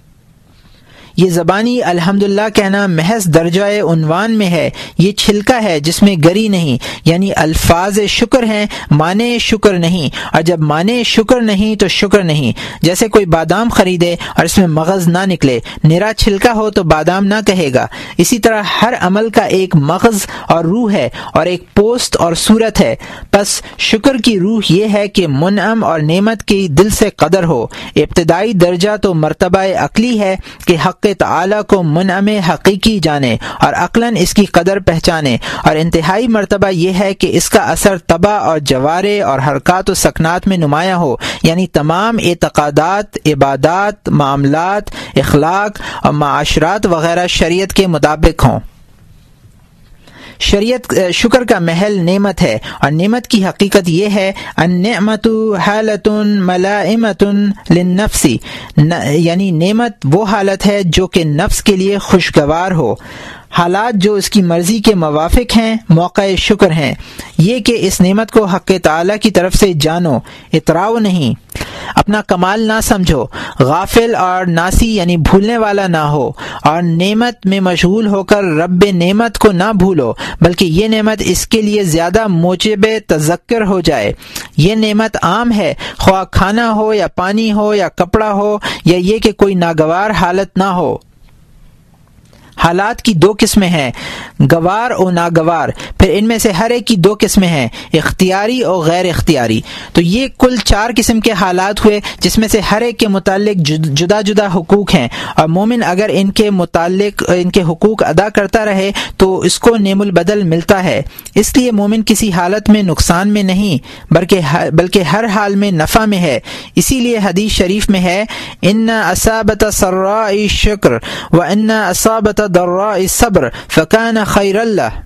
یہ زبانی الحمدللہ کہنا محض درجہ عنوان میں ہے، یہ چھلکا ہے جس میں گری نہیں، یعنی الفاظ شکر ہیں، معنی شکر نہیں، اور جب معنی شکر نہیں تو شکر نہیں۔ جیسے کوئی بادام خریدے اور اس میں مغز نہ نکلے، نرا چھلکا ہو تو بادام نہ کہے گا۔ اسی طرح ہر عمل کا ایک مغز اور روح ہے اور ایک پوست اور صورت ہے، پس شکر کی روح یہ ہے کہ منعم اور نعمت کی دل سے قدر ہو۔ ابتدائی درجہ تو مرتبہ عقلی ہے کہ حق تعالی کو منعم حقیقی جانے اور عقلاً اس کی قدر پہچانے، اور انتہائی مرتبہ یہ ہے کہ اس کا اثر طبع اور جوارح اور حرکات و سکنات میں نمایاں ہو، یعنی تمام اعتقادات، عبادات، معاملات، اخلاق اور معاشرات وغیرہ شریعت کے مطابق ہوں۔ شریعت شکر کا محل نعمت ہے، اور نعمت کی حقیقت یہ ہے النعمت حالت ملائمۃ للنفس، یعنی نعمت وہ حالت ہے جو کہ نفس کے لیے خوشگوار ہو۔ حالات جو اس کی مرضی کے موافق ہیں موقع شکر ہیں۔ یہ کہ اس نعمت کو حق تعالی کی طرف سے جانو، اتراؤ نہیں، اپنا کمال نہ سمجھو، غافل اور ناسی یعنی بھولنے والا نہ ہو، اور نعمت میں مشغول ہو کر رب نعمت کو نہ بھولو، بلکہ یہ نعمت اس کے لیے زیادہ موجب تذکر ہو جائے۔ یہ نعمت عام ہے، خواہ کھانا ہو یا پانی ہو یا کپڑا ہو، یا یہ کہ کوئی ناگوار حالت نہ ہو۔ حالات کی دو قسمیں ہیں، گوار و ناگوار، پھر ان میں سے ہر ایک کی دو قسمیں ہیں، اختیاری اور غیر اختیاری۔ تو یہ کل 4 قسم کے حالات ہوئے جس میں سے ہر ایک کے متعلق جدا جدا حقوق ہیں، اور مومن اگر ان کے متعلق ان کے حقوق ادا کرتا رہے تو اس کو نعم البدل ملتا ہے۔ اس لیے مومن کسی حالت میں نقصان میں نہیں بلکہ ہر حال میں نفع میں ہے۔ اسی لیے حدیث شریف میں ہے ان اصابت سراء شکر و ان اصابت ضراء صبر فکان خیر اللہ۔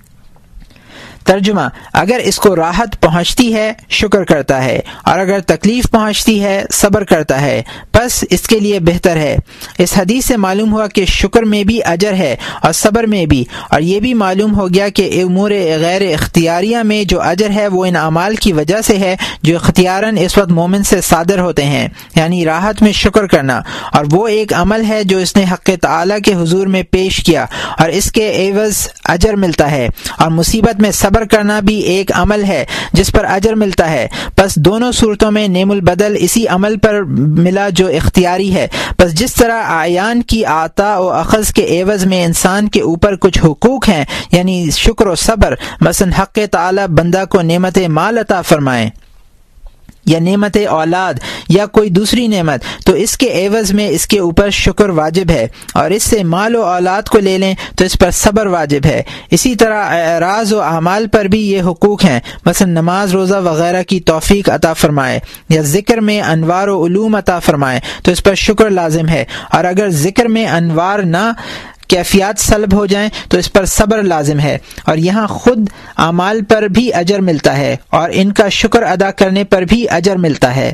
ترجمہ: اگر اس کو راحت پہنچتی ہے شکر کرتا ہے، اور اگر تکلیف پہنچتی ہے صبر کرتا ہے، پس اس کے لیے بہتر ہے۔ اس حدیث سے معلوم ہوا کہ شکر میں بھی اجر ہے اور صبر میں بھی، اور یہ بھی معلوم ہو گیا کہ امور غیر اختیاریہ میں جو اجر ہے وہ ان اعمال کی وجہ سے ہے جو اختیاراً اس وقت مومن سے صادر ہوتے ہیں، یعنی راحت میں شکر کرنا، اور وہ ایک عمل ہے جو اس نے حق تعالی کے حضور میں پیش کیا اور اس کے عوض اجر ملتا ہے، اور مصیبت میں صبر کرنا بھی ایک عمل ہے جس پر اجر ملتا ہے۔ پس دونوں صورتوں میں نعم البدل اسی عمل پر ملا جو اختیاری ہے۔ پس جس طرح اعیان کی عطا و اخذ کے عوض میں انسان کے اوپر کچھ حقوق ہیں، یعنی شکر و صبر، مثلا حق تعالی بندہ کو نعمت مال عطا فرمائے، یا نعمت اولاد یا کوئی دوسری نعمت تو اس کے عوض میں اس کے اوپر شکر واجب ہے، اور اس سے مال و اولاد کو لے لیں تو اس پر صبر واجب ہے۔ اسی طرح اعراض و اعمال پر بھی یہ حقوق ہیں، مثلا نماز روزہ وغیرہ کی توفیق عطا فرمائے یا ذکر میں انوار و علوم عطا فرمائے تو اس پر شکر لازم ہے، اور اگر ذکر میں انوار نہ کیفیات سلب ہو جائیں تو اس پر صبر لازم ہے، اور یہاں خود اعمال پر بھی اجر ملتا ہے اور ان کا شکر ادا کرنے پر بھی اجر ملتا ہے۔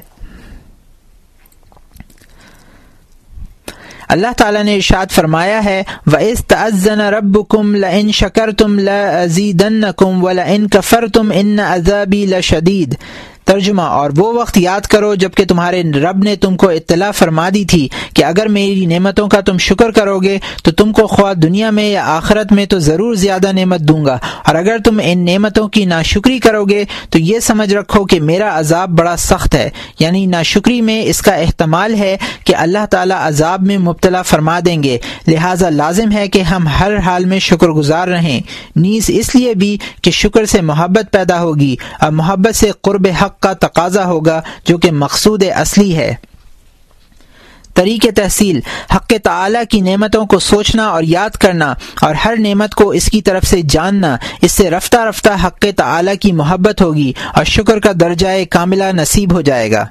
اللہ تعالیٰ نے ارشاد فرمایا ہے وَإِذْ تَأَذَّنَ رَبُّكُمْ لَئِن شَكَرْتُمْ لَأَزِيدَنَّكُمْ وَلَئِن كَفَرْتُمْ إِنَّ عَذَابِي لَشَدِيدٌ۔ ترجمہ، اور وہ وقت یاد کرو جب کہ تمہارے رب نے تم کو اطلاع فرما دی تھی کہ اگر میری نعمتوں کا تم شکر کرو گے تو تم کو خواہ دنیا میں یا آخرت میں تو ضرور زیادہ نعمت دوں گا، اور اگر تم ان نعمتوں کی ناشکری کرو گے تو یہ سمجھ رکھو کہ میرا عذاب بڑا سخت ہے۔ یعنی ناشکری میں اس کا احتمال ہے کہ اللہ تعالیٰ عذاب میں مبتلا فرما دیں گے، لہٰذا لازم ہے کہ ہم ہر حال میں شکر گزار رہیں، نیز اس لیے بھی کہ شکر سے محبت پیدا ہوگی، اور محبت سے قرب حق کا تقاضا ہوگا جو کہ مقصود اصلی ہے۔ طریق تحصیل: حق تعالی کی نعمتوں کو سوچنا اور یاد کرنا، اور ہر نعمت کو اس کی طرف سے جاننا، اس سے رفتہ رفتہ حق تعالی کی محبت ہوگی اور شکر کا درجہ کاملہ نصیب ہو جائے گا۔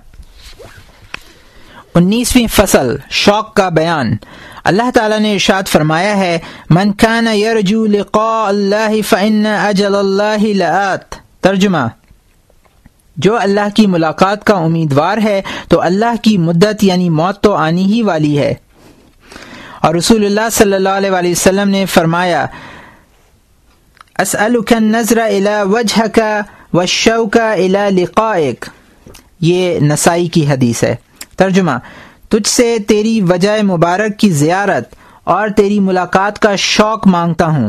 19ویں فصل، شوق کا بیان۔ اللہ تعالیٰ نے ارشاد فرمایا ہے من کان یرجو لقاء اللہ فإن اجل اللہ لآت۔ ترجمہ، جو اللہ کی ملاقات کا امیدوار ہے تو اللہ کی مدت یعنی موت تو آنی ہی والی ہے۔ اور رسول اللہ صلی اللہ علیہ وسلم نے فرمایا اسألک النظر الی وجہک والشوق الی لقائک، یہ نسائی کی حدیث ہے۔ ترجمہ، تجھ سے تیری وجہ مبارک کی زیارت اور تیری ملاقات کا شوق مانگتا ہوں۔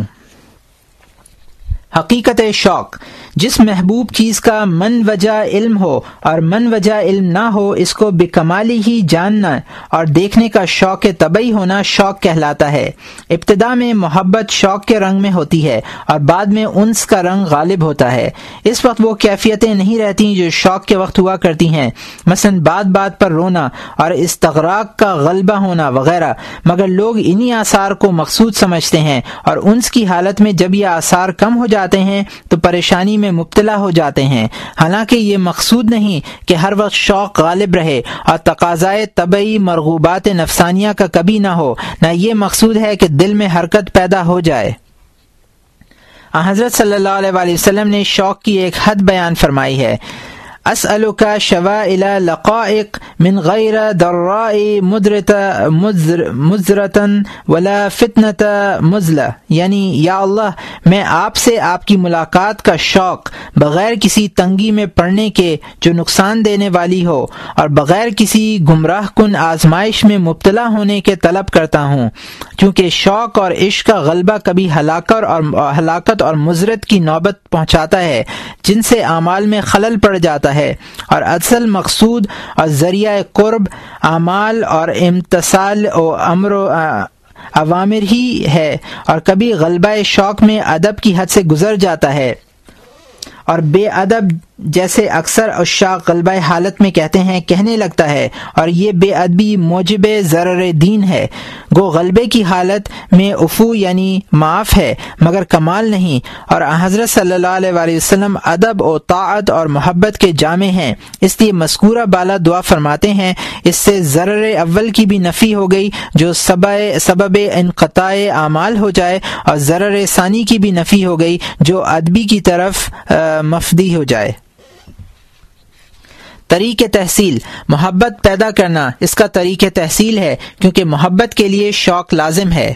حقیقت شوق: جس محبوب چیز کا من وجہ علم ہو اور من وجہ علم نہ ہو، اس کو بکمالی ہی جاننا اور دیکھنے کا شوق طبعی ہونا شوق کہلاتا ہے۔ ابتدا میں محبت شوق کے رنگ میں ہوتی ہے اور بعد میں انس کا رنگ غالب ہوتا ہے۔ اس وقت وہ کیفیتیں نہیں رہتی جو شوق کے وقت ہوا کرتی ہیں، مثلا بات بات پر رونا اور استغراق کا غلبہ ہونا وغیرہ، مگر لوگ انہی آثار کو مقصود سمجھتے ہیں، اور انس کی حالت میں جب یہ آثار کم ہو جاتے ہیں تو پریشانی میں مبتلا ہو جاتے ہیں۔ حالانکہ یہ مقصود نہیں کہ ہر وقت شوق غالب رہے اور تقاضائے طبعی مرغوبات نفسانیہ کا کبھی نہ ہو، نہ یہ مقصود ہے کہ دل میں حرکت پیدا ہو جائے۔ حضرت صلی اللہ علیہ وسلم نے شوق کی ایک حد بیان فرمائی ہے اسألک شوائل لقائق من غیر ضراء مضرۃ ولا فتنۃ مضلہ، یعنی یا اللہ میں آپ سے آپ کی ملاقات کا شوق بغیر کسی تنگی میں پڑنے کے جو نقصان دینے والی ہو اور بغیر کسی گمراہ کن آزمائش میں مبتلا ہونے کے طلب کرتا ہوں، کیونکہ شوق اور عشق کا غلبہ کبھی ہلاکت اور مضرت کی نوبت پہنچاتا ہے جن سے اعمال میں خلل پڑ جاتا ہے، اور اصل مقصود اور ذریعہ قرب اعمال اور امتثال و امر و اوامر ہی ہے، اور کبھی غلبہ شوق میں ادب کی حد سے گزر جاتا ہے، اور بے ادب جیسے اکثر عشاق غلبہ حالت میں کہتے ہیں کہنے لگتا ہے، اور یہ بے ادبی موجب ضرر دین ہے۔ گو غلبے کی حالت میں عفو یعنی معاف ہے مگر کمال نہیں، اور حضرت صلی اللہ علیہ وسلم ادب و طاعت اور محبت کے جامع ہیں، اس لیے مذکورہ بالا دعا فرماتے ہیں اس سے ضرر اول کی بھی نفی ہو گئی جو سبب انقطاع اعمال ہو جائے، اور ضرر ثانی کی بھی نفی ہو گئی جو ادبی کی طرف مفدی ہو جائے۔ طریق تحصیل: محبت پیدا کرنا اس کا طریق تحصیل ہے کیونکہ محبت کے لیے شوق لازم ہے۔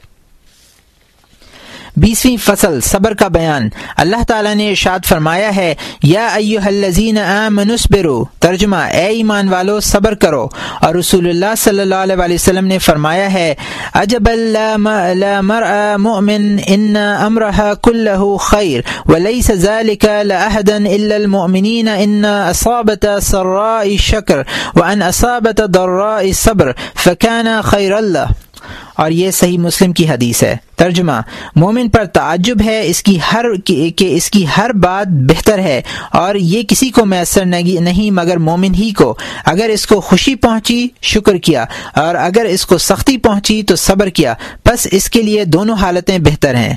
20ویں فصل، صبر کا بیان۔ اللہ تعالیٰ نے ارشاد فرمایا ہے یا ایھا الذین آمنوا اصبروا، ترجمہ اے ایمان والو صبر کرو، اور رسول اللہ صلی اللہ علیہ وسلم نے فرمایا ہے عجبا لا مرء مؤمن ان امرہ کلہ خیر وليس ذلك لأحد الا المؤمنین ان اصابت سراء شکر وان اصابت ضراء صبر فکان خیر اللہ۔ اور یہ صحیح مسلم کی حدیث ہے۔ ترجمہ، مومن پر تعجب ہے اس کی ہر بات بہتر ہے اور یہ کسی کو میسر نہیں مگر مومن ہی کو۔ اگر اس کو خوشی پہنچی شکر کیا اور اگر اس کو سختی پہنچی تو صبر کیا، پس اس کے لیے دونوں حالتیں بہتر ہیں۔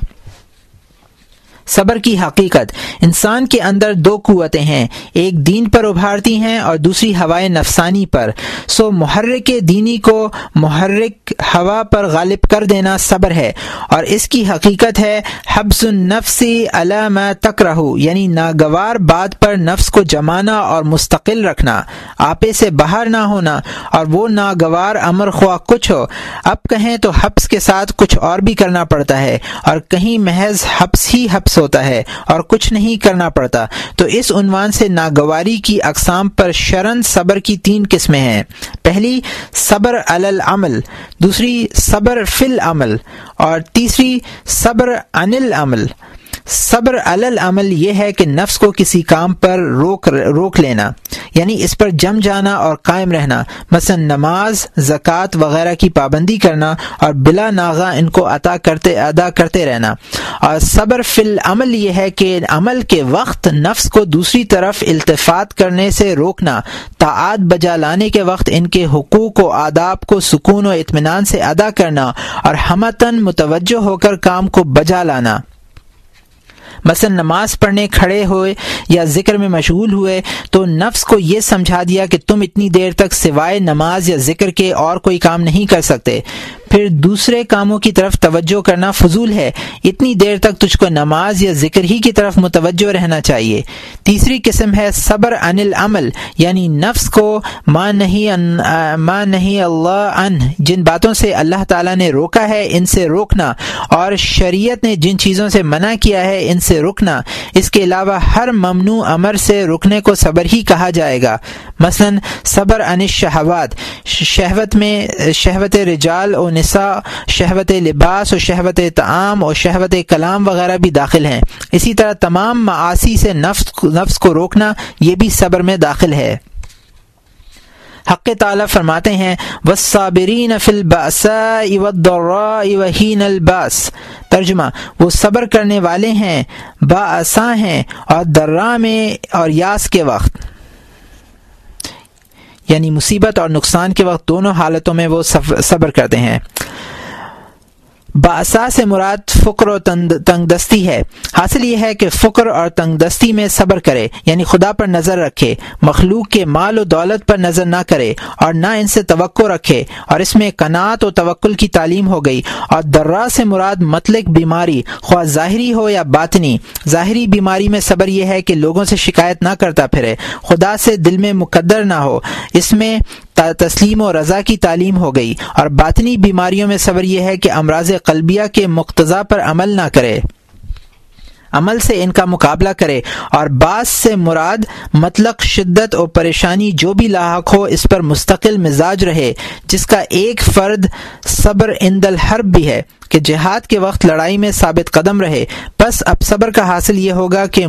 صبر کی حقیقت، انسان کے اندر دو قوتیں ہیں، ایک دین پر ابھارتی ہیں اور دوسری ہوائے نفسانی پر، سو محرک دینی کو محرک ہوا پر غالب کر دینا صبر ہے، اور اس کی حقیقت ہے حبس النفس علی ما تکرہ، یعنی ناگوار بات پر نفس کو جمانا اور مستقل رکھنا، آپے سے باہر نہ ہونا، اور وہ ناگوار امر خواہ کچھ ہو، اب کہیں تو حبس کے ساتھ کچھ اور بھی کرنا پڑتا ہے، اور کہیں محض حبس ہی حبس ہوتا ہے اور کچھ نہیں کرنا پڑتا۔ تو اس عنوان سے ناگواری کی اقسام پر شرعاً صبر کی 3 قسمیں ہیں۔ پہلی صبر علی العمل، دوسری صبر فی العمل، اور تیسری صبر عن العمل۔ صبر علی العمل یہ ہے کہ نفس کو کسی کام پر روک لینا، یعنی اس پر جم جانا اور قائم رہنا، مثلا نماز، زکوٰۃ وغیرہ کی پابندی کرنا اور بلا ناغہ ان کو ادا کرتے رہنا۔ اور صبر فی العمل یہ ہے کہ عمل کے وقت نفس کو دوسری طرف التفات کرنے سے روکنا، طاعات بجا لانے کے وقت ان کے حقوق و آداب کو سکون و اطمینان سے ادا کرنا اور ہمتاً متوجہ ہو کر کام کو بجا لانا۔ مثلا نماز پڑھنے کھڑے ہوئے یا ذکر میں مشغول ہوئے تو نفس کو یہ سمجھا دیا کہ تم اتنی دیر تک سوائے نماز یا ذکر کے اور کوئی کام نہیں کر سکتے، پھر دوسرے کاموں کی طرف توجہ کرنا فضول ہے، اتنی دیر تک تجھ کو نماز یا ذکر ہی کی طرف متوجہ رہنا چاہیے۔ تیسری قسم ہے صبر عن العمل، یعنی نفس کو ما نہیں اللہ عنہ، جن باتوں سے اللہ تعالیٰ نے روکا ہے ان سے روکنا، اور شریعت نے جن چیزوں سے منع کیا ہے ان سے رکنا۔ اس کے علاوہ ہر ممنوع امر سے رکنے کو صبر ہی کہا جائے گا۔ مثلا صبر عن الشہوات، شہوت میں شہوت رجال و نساء، شہوت لباس و شہوت طعام اور شہوت کلام وغیرہ بھی داخل ہیں۔ اسی طرح تمام معاصی سے نفس کو روکنا یہ بھی صبر میں داخل ہے۔ حق تعالیٰ فرماتے ہیں والصابرین فی البأساء والضراء وحین الباس، ترجمہ، وہ صبر کرنے والے ہیں، باعثاں ہیں، اور ضراء میں اور یاس کے وقت، یعنی مصیبت اور نقصان کے وقت دونوں حالتوں میں وہ صبر کرتے ہیں۔ بأسا سے مراد فقر و تنگ دستی ہے۔ حاصل یہ ہے کہ فقر اور تنگ دستی میں صبر کرے، یعنی خدا پر نظر رکھے، مخلوق کے مال و دولت پر نظر نہ کرے اور نہ ان سے توقع رکھے، اور اس میں قناعت و توکل کی تعلیم ہو گئی۔ اور ضراء سے مراد مطلق بیماری، خواہ ظاہری ہو یا باطنی۔ ظاہری بیماری میں صبر یہ ہے کہ لوگوں سے شکایت نہ کرتا پھرے، خدا سے دل میں مقدر نہ ہو، اس میں تسلیم و رضا کی تعلیم ہو گئی۔ اور باطنی بیماریوں میں صبر یہ ہے کہ امراض قلبیہ کے مقتضا پر عمل نہ کرے، عمل سے ان کا مقابلہ کرے۔ اور باس سے مراد مطلق شدت اور پریشانی جو بھی لاحق ہو اس پر مستقل مزاج رہے، جس کا ایک فرد صبر عند الحرب بھی ہے کہ جہاد کے وقت لڑائی میں ثابت قدم رہے۔ بس اب صبر کا حاصل یہ ہوگا کہ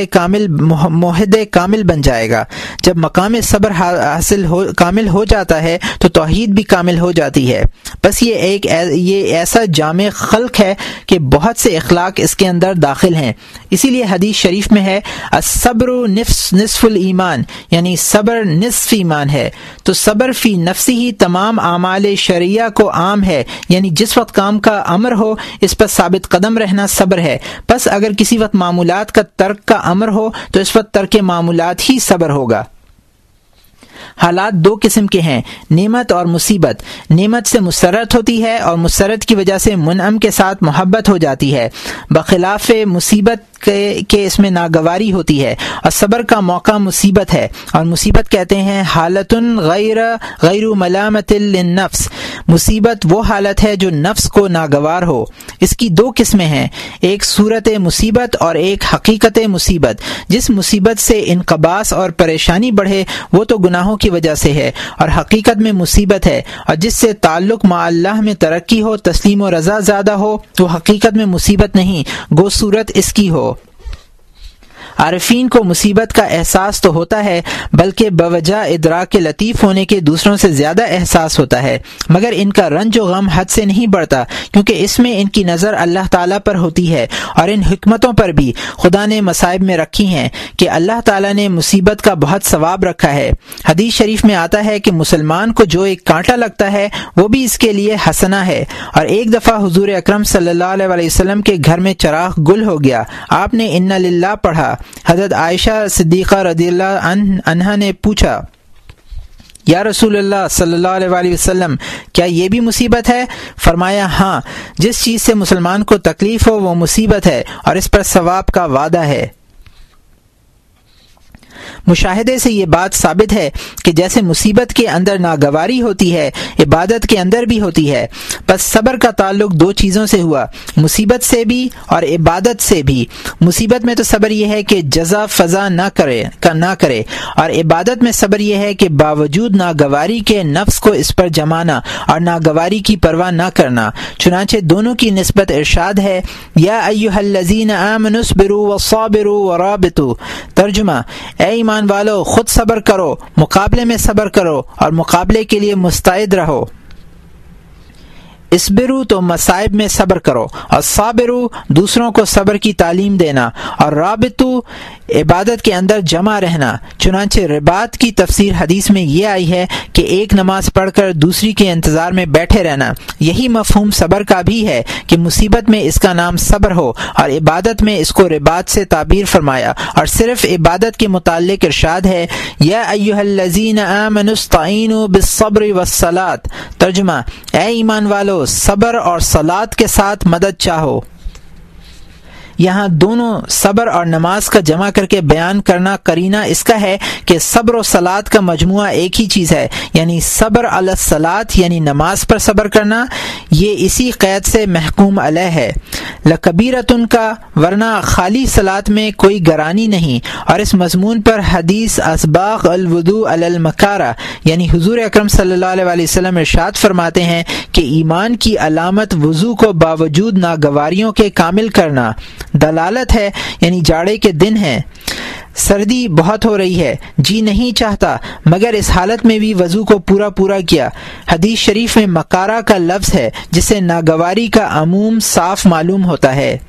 موحد کامل بن جائے گا۔ جب مقام صبر کامل ہو جاتا ہے تو توحید بھی کامل ہو جاتی ہے۔ بس یہ ایسا جامع خلق ہے کہ بہت سے اخلاق اس کے اندر داخل ہیں۔ اسی لیے حدیث شریف میں ہے الصبر نصف الایمان، یعنی صبر نصف ایمان ہے۔ تو صبر فی نفسی ہی تمام اعمال شرعیہ کو عام ہے، یعنی جس وقت کام کا امر ہو اس پر ثابت قدم رہنا صبر ہے۔ بس اگر کسی وقت معمولات کا ترک کا امر ہو تو اس وقت ترک معمولات ہی صبر ہوگا۔ حالات 2 قسم کے ہیں، نعمت اور مصیبت۔ نعمت سے مسرت ہوتی ہے اور مسرت کی وجہ سے منعم کے ساتھ محبت ہو جاتی ہے، بخلاف مصیبت کہ اس میں ناگواری ہوتی ہے۔ اور صبر کا موقع مصیبت ہے، اور مصیبت کہتے ہیں حالت غیر ملامت للنفس، مصیبت وہ حالت ہے جو نفس کو ناگوار ہو۔ اس کی 2 قسمیں ہیں، ایک صورت مصیبت اور ایک حقیقت مصیبت۔ جس مصیبت سے انقباس اور پریشانی بڑھے وہ تو گناہوں کی وجہ سے ہے اور حقیقت میں مصیبت ہے، اور جس سے تعلق مع اللہ میں ترقی ہو، تسلیم و رضا زیادہ ہو، وہ حقیقت میں مصیبت نہیں گو صورت اس کی ہو۔ عارفین کو مصیبت کا احساس تو ہوتا ہے بلکہ بوجہ ادراک لطیف ہونے کے دوسروں سے زیادہ احساس ہوتا ہے، مگر ان کا رنج و غم حد سے نہیں بڑھتا، کیونکہ اس میں ان کی نظر اللہ تعالیٰ پر ہوتی ہے، اور ان حکمتوں پر بھی خدا نے مصائب میں رکھی ہیں کہ اللہ تعالیٰ نے مصیبت کا بہت ثواب رکھا ہے۔ حدیث شریف میں آتا ہے کہ مسلمان کو جو ایک کانٹا لگتا ہے وہ بھی اس کے لیے حسنہ ہے۔ اور ایک دفعہ حضور اکرم صلی اللہ علیہ وسلم کے گھر میں چراغ گل ہو گیا، آپ نے انا للہ پڑھا۔ حضرت عائشہ صدیقہ رضی اللہ عنہا نے پوچھا، یا رسول اللہ صلی اللہ علیہ وسلم، کیا یہ بھی مصیبت ہے؟ فرمایا، ہاں، جس چیز سے مسلمان کو تکلیف ہو وہ مصیبت ہے اور اس پر ثواب کا وعدہ ہے۔ مشاہدے سے یہ بات ثابت ہے کہ جیسے مصیبت کے اندر ناگواری ہوتی ہے، عبادت کے اندر بھی ہوتی ہے۔ بس صبر کا تعلق دو چیزوں سے ہوا، مصیبت سے بھی اور عبادت سے بھی۔ مصیبت میں تو صبر یہ ہے کہ جزا فضا نہ کرے، اور عبادت میں صبر یہ ہے کہ باوجود ناگواری کے نفس کو اس پر جمانا اور ناگواری کی پرواہ نہ کرنا۔ چنانچہ دونوں کی نسبت ارشاد ہے، یا ایھا الذین آمنوا اصبروا وصابروا ورابطوا۔ ترجمہ، اے ایمان والو، خود صبر کرو، مقابلے میں صبر کرو اور مقابلے کے لیے مستعد رہو۔ اسبرو تو مصائب میں صبر کرو، اور صابرو دوسروں کو صبر کی تعلیم دینا، اور رابطو عبادت کے اندر جمع رہنا۔ چنانچہ رباط کی تفسیر حدیث میں یہ آئی ہے کہ ایک نماز پڑھ کر دوسری کے انتظار میں بیٹھے رہنا۔ یہی مفہوم صبر کا بھی ہے کہ مصیبت میں اس کا نام صبر ہو، اور عبادت میں اس کو رباط سے تعبیر فرمایا، اور صرف عبادت کے متعلق ارشاد ہے، یا ایھا الذین آمنوا استعینوا بالصبر والصلاۃ۔ ترجمہ، اے ایمان والو، صبر اور صلاۃ کے ساتھ مدد چاہو۔ یہاں دونوں صبر اور نماز کا جمع کر کے بیان کرنا قرینہ اس کا ہے کہ صبر و صلاۃ کا مجموعہ ایک ہی چیز ہے، یعنی صبر علی الصلاۃ یعنی نماز پر صبر کرنا، یہ اسی قید سے محکوم علیہ ہے۔ لکبیرۃ کا ورنہ خالی صلاۃ میں کوئی گرانی نہیں، اور اس مضمون پر حدیث اسباغ الوضوء علی المکارہ یعنی حضور اکرم صلی اللہ علیہ وسلم ارشاد فرماتے ہیں کہ ایمان کی علامت وضو کو باوجود ناگواریوں کے کامل کرنا۔ دلالت ہے، یعنی جاڑے کے دن ہیں، سردی بہت ہو رہی ہے، جی نہیں چاہتا، مگر اس حالت میں بھی وضو کو پورا کیا۔ حدیث شریف میں مکارہ کا لفظ ہے جس سے ناگواری کا عموم صاف معلوم ہوتا ہے۔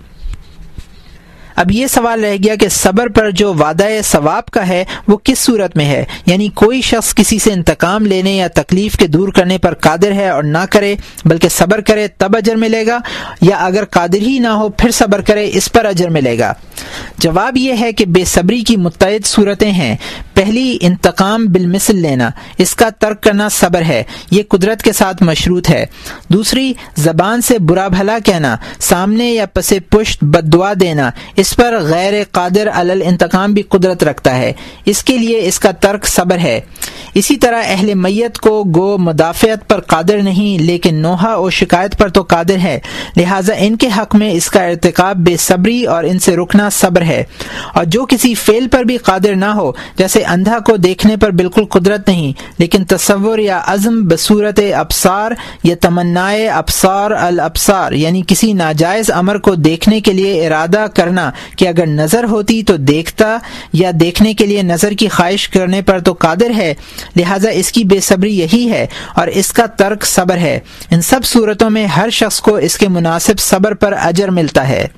اب یہ سوال رہ گیا کہ صبر پر جو وعدہ ثواب کا ہے وہ کس صورت میں ہے، یعنی کوئی شخص کسی سے انتقام لینے یا تکلیف کے دور کرنے پر قادر ہے اور نہ کرے بلکہ صبر کرے تب اجر ملے گا، یا اگر قادر ہی نہ ہو پھر صبر کرے اس پر اجر ملے گا؟ جواب یہ ہے کہ بے صبری کی متعدد صورتیں ہیں۔ پہلی، انتقام بالمثل لینا، اس کا ترک کرنا صبر ہے، یہ قدرت کے ساتھ مشروط ہے۔ دوسری، زبان سے برا بھلا کہنا، سامنے یا پس پشت بد دعا دینا، اس پر غیر قادر علی الانتقام بھی قدرت رکھتا ہے، اس کے لیے اس کا ترک صبر ہے۔ اسی طرح اہل میت کو گو مدافعت پر قادر نہیں لیکن نوحہ و شکایت پر تو قادر ہے، لہٰذا ان کے حق میں اس کا ارتکاب بے صبری اور ان سے رکنا صبر ہے۔ اور جو کسی فعل پر بھی قادر نہ ہو، جیسے اندھا کو دیکھنے پر بالکل قدرت نہیں لیکن تصور یا عزم بصورت ابصار یا تمنائے ابصار الابصار یعنی کسی ناجائز امر کو دیکھنے کے لیے ارادہ کرنا کہ اگر نظر ہوتی تو دیکھتا، یا دیکھنے کے لیے نظر کی خواہش کرنے پر تو قادر ہے، لہٰذا اس کی بے صبری یہی ہے اور اس کا ترک صبر ہے۔ ان سب صورتوں میں ہر شخص کو اس کے مناسب صبر پر اجر ملتا ہے۔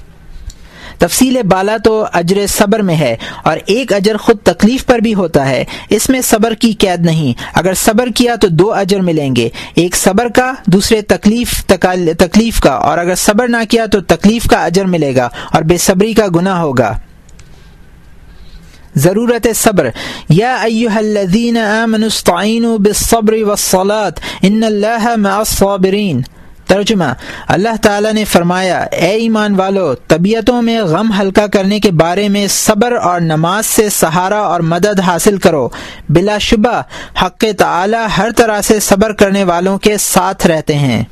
تفصیل بالا تو اجر صبر میں ہے، اور ایک اجر خود تکلیف پر بھی ہوتا ہے، اس میں صبر کی قید نہیں۔ اگر صبر کیا تو دو اجر ملیں گے، ایک صبر کا، دوسرے تکلیف کا، اور اگر صبر نہ کیا تو تکلیف کا اجر ملے گا اور بے صبری کا گناہ ہوگا۔ ضرورت صبر، یا ایھا الذین آمنوا استعینوا بالصبر والصلاۃ ان اللہ مع الصابرین۔ ترجمہ، اللہ تعالیٰ نے فرمایا، اے ایمان والو، طبیعتوں میں غم ہلکا کرنے کے بارے میں صبر اور نماز سے سہارا اور مدد حاصل کرو، بلا شبہ حق تعالیٰ ہر طرح سے صبر کرنے والوں کے ساتھ رہتے ہیں۔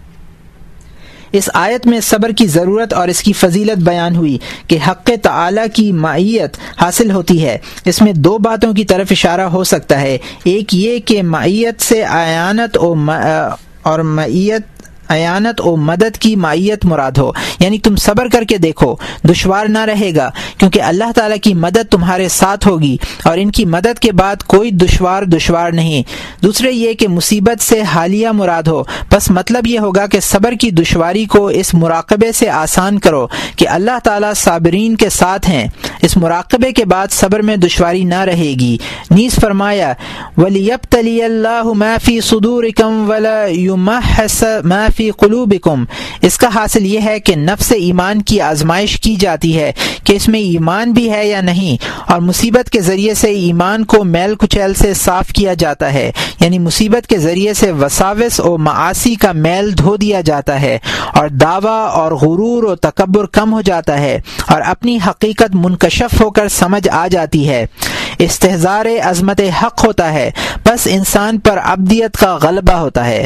اس آیت میں صبر کی ضرورت اور اس کی فضیلت بیان ہوئی کہ حق تعالی کی معیت حاصل ہوتی ہے۔ اس میں دو باتوں کی طرف اشارہ ہو سکتا ہے، ایک یہ کہ معیت سے اعانت اور معیت اعانت و مدد کی معیت مراد ہو، یعنی تم صبر کر کے دیکھو، دشوار نہ رہے گا، کیونکہ اللہ تعالیٰ کی مدد تمہارے ساتھ ہوگی اور ان کی مدد کے بعد کوئی دشوار نہیں۔ دوسرے یہ کہ مصیبت سے حالیہ مراد ہو، بس مطلب یہ ہوگا کہ صبر کی دشواری کو اس مراقبے سے آسان کرو کہ اللہ تعالیٰ صابرین کے ساتھ ہیں، اس مراقبے کے بعد صبر میں دشواری نہ رہے گی۔ نیز فرمایا وَلِيَبْتَلِيَ اللَّهُ مَا فِي صُدُورِكُمْ وَلَا يُمَحِّصَ مَا فِي قُلُوبِكُمْ، اس کا حاصل یہ ہے کہ نفس ایمان کی آزمائش کی جاتی ہے کہ اس میں ایمان بھی ہے یا نہیں، اور مصیبت کے ذریعے سے ایمان کو میل کچیل سے صاف کیا جاتا ہے، یعنی مصیبت کے ذریعے سے وساوس و معاصی کا میل دھو دیا جاتا ہے، اور دعویٰ اور غرور و تکبر کم ہو جاتا ہے، اور اپنی حقیقت منکشف ہو کر سمجھ آ جاتی ہے، استحضار عظمت حق ہوتا ہے، بس انسان پر عبدیت کا غلبہ ہوتا ہے۔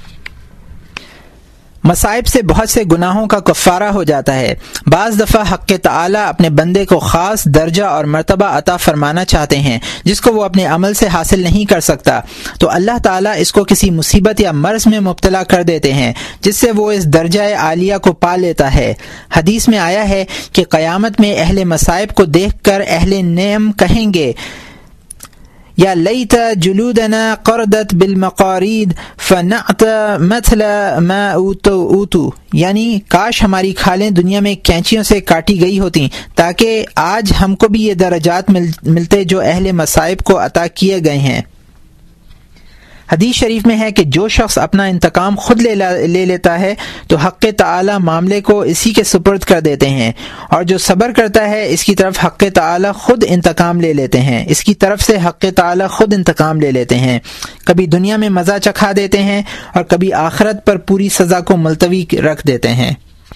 مصائب سے بہت سے گناہوں کا کفارہ ہو جاتا ہے۔ بعض دفعہ حق تعالیٰ اپنے بندے کو خاص درجہ اور مرتبہ عطا فرمانا چاہتے ہیں جس کو وہ اپنے عمل سے حاصل نہیں کر سکتا، تو اللہ تعالیٰ اس کو کسی مصیبت یا مرض میں مبتلا کر دیتے ہیں جس سے وہ اس درجہ عالیہ کو پا لیتا ہے۔ حدیث میں آیا ہے کہ قیامت میں اہل مصائب کو دیکھ کر اہل نعم کہیں گے یا لیت جلودنا قردت بالمقارید فنعت مثل ما اوتو، یعنی کاش ہماری کھالیں دنیا میں کینچیوں سے کاٹی گئی ہوتیں تاکہ آج ہم کو بھی یہ درجات ملتے جو اہل مصائب کو عطا کیے گئے ہیں۔ حدیث شریف میں ہے کہ جو شخص اپنا انتقام خود لے لیتا ہے تو حق تعالی معاملے کو اسی کے سپرد کر دیتے ہیں، اور جو صبر کرتا ہے اس کی طرف حق تعالی خود انتقام لے لیتے ہیں، اس کی طرف سے حق تعالی خود انتقام لے لیتے ہیں، کبھی دنیا میں مزہ چکھا دیتے ہیں اور کبھی آخرت پر پوری سزا کو ملتوی رکھ دیتے ہیں۔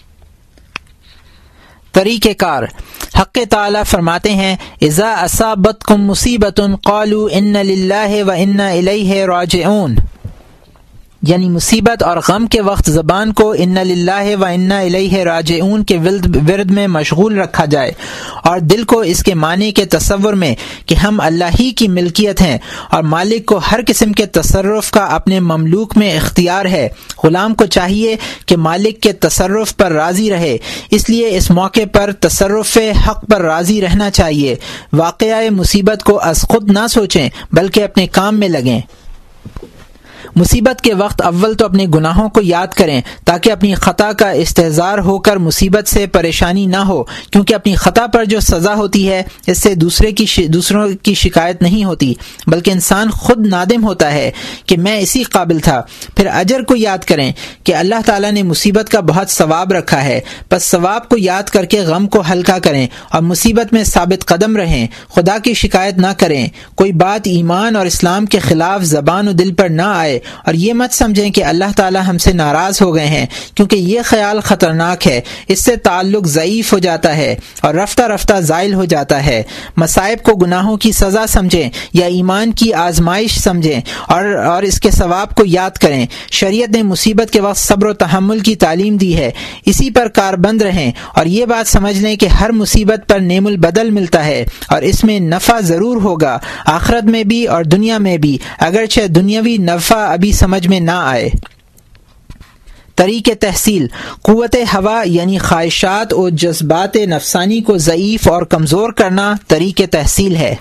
طریقہ کار، حق تعالی فرماتے ہیں اذا اصابتکم مصیبت قالوا ان للہ و انا الیہ راجعون، یعنی مصیبت اور غم کے وقت زبان کو ان للہ و انا الیہ راجعون کے ورد میں مشغول رکھا جائے، اور دل کو اس کے معنی کے تصور میں کہ ہم اللہ ہی کی ملکیت ہیں اور مالک کو ہر قسم کے تصرف کا اپنے مملوک میں اختیار ہے۔ غلام کو چاہیے کہ مالک کے تصرف پر راضی رہے، اس لیے اس موقع پر تصرف حق پر راضی رہنا چاہیے۔ واقعہ مصیبت کو از خود نہ سوچیں بلکہ اپنے کام میں لگیں۔ مصیبت کے وقت اول تو اپنے گناہوں کو یاد کریں تاکہ اپنی خطا کا استحضار ہو کر مصیبت سے پریشانی نہ ہو، کیونکہ اپنی خطا پر جو سزا ہوتی ہے اس سے دوسروں کی شکایت نہیں ہوتی، بلکہ انسان خود نادم ہوتا ہے کہ میں اسی قابل تھا۔ پھر اجر کو یاد کریں کہ اللہ تعالیٰ نے مصیبت کا بہت ثواب رکھا ہے، بس ثواب کو یاد کر کے غم کو ہلکا کریں اور مصیبت میں ثابت قدم رہیں، خدا کی شکایت نہ کریں، کوئی بات ایمان اور اسلام کے خلاف زبان و دل پر نہ آئے، اور یہ مت سمجھیں کہ اللہ تعالی ہم سے ناراض ہو گئے ہیں، کیونکہ یہ خیال خطرناک ہے، اس سے تعلق ضعیف ہو جاتا ہے اور رفتہ رفتہ زائل ہو جاتا ہے۔ مصائب کو گناہوں کی سزا سمجھیں یا ایمان کی آزمائش سمجھیں اور اس کے ثواب کو یاد کریں۔ شریعت نے مصیبت کے وقت صبر و تحمل کی تعلیم دی ہے، اسی پر کاربند رہیں، اور یہ بات سمجھ لیں کہ ہر مصیبت پر نعم البدل ملتا ہے اور اس میں نفع ضرور ہوگا، آخرت میں بھی اور دنیا میں بھی، اگرچہ دنیاوی نفع ابھی سمجھ میں نہ آئے۔ طریق تحصیل، قوت ہوا یعنی خواہشات اور جذبات نفسانی کو ضعیف اور کمزور کرنا طریق تحصیل ہے۔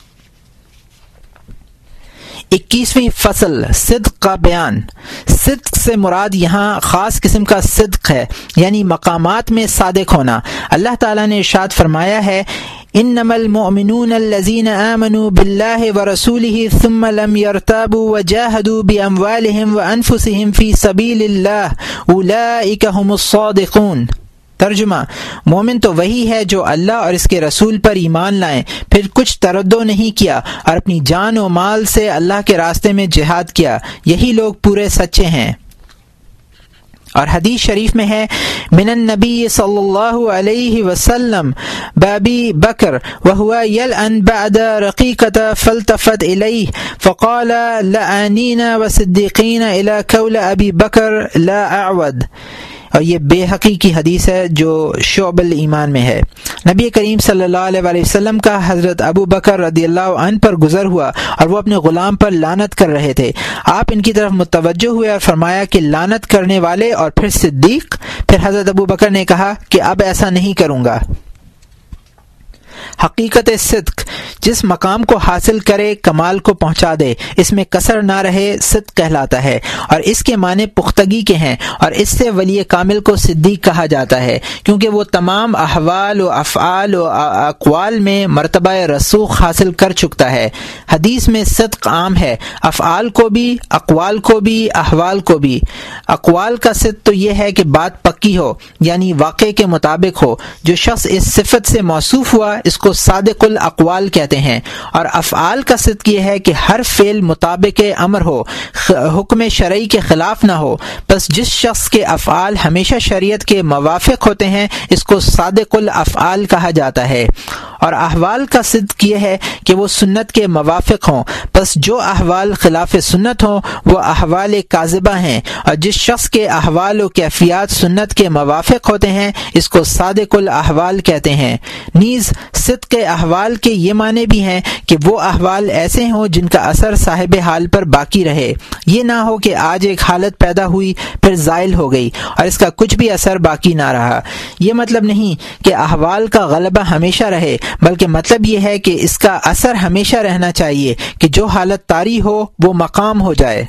21ویں فصل، صدق کا بیان۔ صدق سے مراد یہاں خاص قسم کا صدق ہے، یعنی مقامات میں صادق ہونا۔ اللہ تعالیٰ نے ارشاد فرمایا ہے انما المؤمنون الذين آمنوا بالله ورسوله ثم لم يرتابوا وجاهدوا بأموالهم وأنفسهم في سبيل الله أولئك هم الصادقون۔ ترجمہ، مومن تو وہی ہے جو اللہ اور اس کے رسول پر ایمان لائیں، پھر کچھ تردد نہیں کیا اور اپنی جان و مال سے اللہ کے راستے میں جہاد کیا، یہی لوگ پورے سچے ہیں۔ اور حدیث شریف میں ہے من النبی صلی اللہ علیہ وسلم بابی بکر وهو يلعن بعد رقیقة فالتفت الیہ فقال لعنین وصدیقین الى قول ابی بکر لا اعود، اور یہ بے حقی کی حدیث ہے جو شعب الایمان میں ہے۔ نبی کریم صلی اللہ علیہ وسلم کا حضرت ابو بکر رضی اللہ عنہ پر گزر ہوا اور وہ اپنے غلام پر لعنت کر رہے تھے۔ آپ ان کی طرف متوجہ ہوئے اور فرمایا کہ لعنت کرنے والے اور پھر صدیق؟ پھر حضرت ابو بکر نے کہا کہ اب ایسا نہیں کروں گا۔ حقیقت صدق، جس مقام کو حاصل کرے کمال کو پہنچا دے، اس میں کسر نہ رہے، صدق کہلاتا ہے، اور اس کے معنی پختگی کے ہیں، اور اس سے ولی کامل کو صدیق کہا جاتا ہے، کیونکہ وہ تمام احوال و افعال و اقوال میں مرتبہ رسوخ حاصل کر چکتا ہے۔ حدیث میں صدق عام ہے، افعال کو بھی، اقوال کو بھی، احوال کو بھی۔ اقوال کا صدق تو یہ ہے کہ بات پکی ہو، یعنی واقع کے مطابق ہو۔ جو شخص اس صفت سے موصوف ہوا اس کو صادق الاقوال کہتے ہیں، اور افعال کا صدق یہ ہے کہ ہر فعل مطابق امر ہو، حکم شرعی کے خلاف نہ ہو۔ پس جس شخص کے افعال ہمیشہ شریعت کے موافق ہوتے ہیں اس کو صادق الافعال کہا جاتا ہے، اور احوال کا صدق یہ ہے کہ وہ سنت کے موافق ہوں۔ پس جو احوال خلاف سنت ہوں وہ احوال کاذبہ ہیں، اور جس شخص کے احوال و کیفیات سنت کے موافق ہوتے ہیں اس کو صادق الاحوال کہتے ہیں۔ نیز صدق احوال کے یہ معنی بھی ہیں کہ وہ احوال ایسے ہوں جن کا اثر صاحب حال پر باقی رہے، یہ نہ ہو کہ آج ایک حالت پیدا ہوئی پھر زائل ہو گئی اور اس کا کچھ بھی اثر باقی نہ رہا۔ یہ مطلب نہیں کہ احوال کا غلبہ ہمیشہ رہے، بلکہ مطلب یہ ہے کہ اس کا اثر ہمیشہ رہنا چاہیے کہ جو حالت طاری ہو وہ مقام ہو جائے۔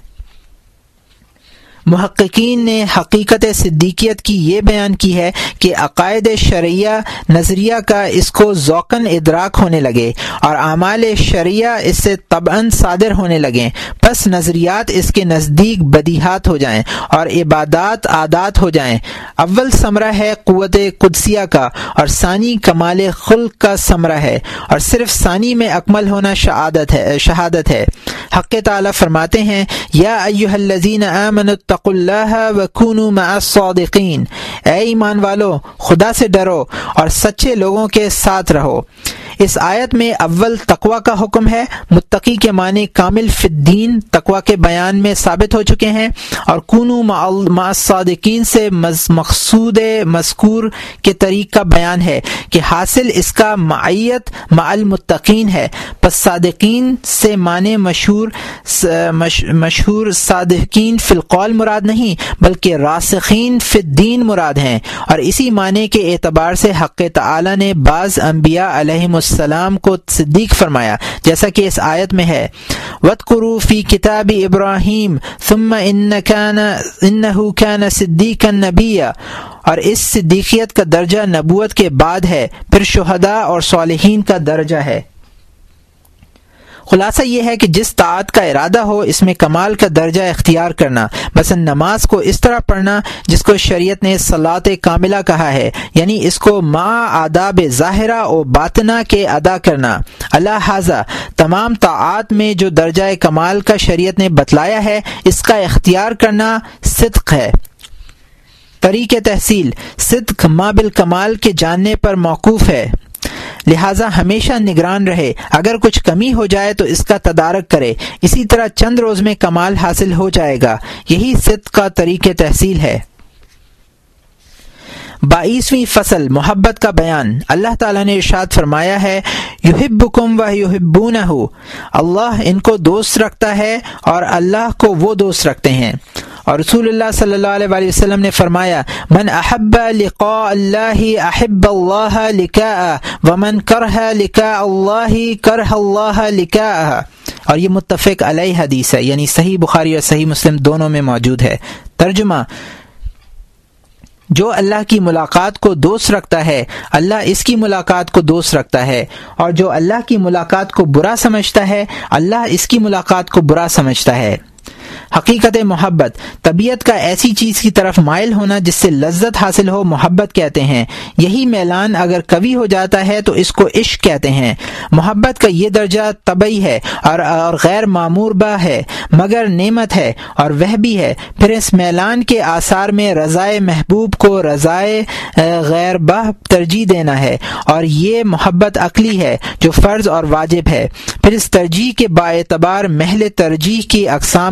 محققین نے حقیقت صدیقیت کی یہ بیان کی ہے کہ عقائد شرعیہ نظریہ کا اس کو ذوقاً ادراک ہونے لگے اور اعمال شرعیہ اس سے طبعاً صادر ہونے لگیں، پس نظریات اس کے نزدیک بدیہات ہو جائیں اور عبادات عادات ہو جائیں۔ اول ثمرہ ہے قوت قدسیہ کا، اور ثانی کمال خلق کا ثمرہ ہے، اور صرف ثانی میں اکمل ہونا شہادت ہے۔ حق تعالی فرماتے ہیں یا ایھا الذین آمنوا اتقوا اللہ وکونوا مع الصادقین، اے ایمان والو خدا سے ڈرو اور سچے لوگوں کے ساتھ رہو۔ اس آیت میں اول تقوی کا حکم ہے، متقی کے معنی کامل فی الدین تقوی کے بیان میں ثابت ہو چکے ہیں، اور کونوا مع الصادقین سے مقصود مذکور کے طریق کا بیان ہے کہ حاصل اس کا معیت مع المتقین ہے۔ پس صادقین سے معنی مشہور صادقین فی القول مراد نہیں بلکہ راسخین فی الدین مراد ہیں، اور اسی معنی کے اعتبار سے حق تعالی نے بعض انبیاء علیہم السلام کو صدیق فرمایا، جیسا کہ اس آیت میں ہے وَاذْكُرُوا فِي كِتَابِ إِبْرَاهِيمَ ثُمَّ إِنَّهُ كَانَ صِدِّيقًا نَبِيًّا، اور اس صدیقیت کا درجہ نبوت کے بعد ہے، پھر شہداء اور صالحین کا درجہ ہے۔ خلاصہ یہ ہے کہ جس طاعت کا ارادہ ہو اس میں کمال کا درجہ اختیار کرنا، مثلا نماز کو اس طرح پڑھنا جس کو شریعت نے صلاۃ کاملہ کہا ہے، یعنی اس کو مع آداب ظاہرہ و باطنہ کے ادا کرنا۔ لہذا تمام طاعات میں جو درجہ کمال کا شریعت نے بتلایا ہے اس کا اختیار کرنا صدق ہے۔ طریق تحصیل صدق ما بالکمال کے جاننے پر موقوف ہے، لہذا ہمیشہ نگران رہے، اگر کچھ کمی ہو جائے تو اس کا تدارک کرے، اسی طرح چند روز میں کمال حاصل ہو جائے گا۔ یہی صدق کا طریق تحصیل ہے۔ 22ویں فصل محبت کا بیان۔ اللہ تعالیٰ نے ارشاد فرمایا ہے یحبکم ویحبونہ، اللہ ان کو دوست رکھتا ہے اور اللہ کو وہ دوست رکھتے ہیں، اور رسول اللہ صلی اللہ علیہ وسلم نے فرمایا من احب لقاء اللہ احب اللہ لقاءہ ومن کرہ لقاء اللہ کرہ اللہ لقاءہ، اور یہ متفق علیہ حدیث ہے، یعنی صحیح بخاری اور صحیح مسلم دونوں میں موجود ہے۔ ترجمہ: جو اللہ کی ملاقات کو دوست رکھتا ہے اللہ اس کی ملاقات کو دوست رکھتا ہے، اور جو اللہ کی ملاقات کو برا سمجھتا ہے اللہ اس کی ملاقات کو برا سمجھتا ہے۔ حقیقت محبت طبیعت کا ایسی چیز کی طرف مائل ہونا جس سے لذت حاصل ہو محبت کہتے ہیں۔ یہی میلان اگر قوی ہو جاتا ہے تو اس کو عشق کہتے ہیں۔ محبت کا یہ درجہ طبعی ہے اور غیر معمور بہ ہے، مگر نعمت ہے اور وہ بھی ہے۔ پھر اس میلان کے آثار میں رضائے محبوب کو رضائے غیر بہ ترجیح دینا ہے، اور یہ محبت عقلی ہے جو فرض اور واجب ہے۔ پھر اس ترجیح کے باعتبار محل ترجیح کی اقسام ہیں،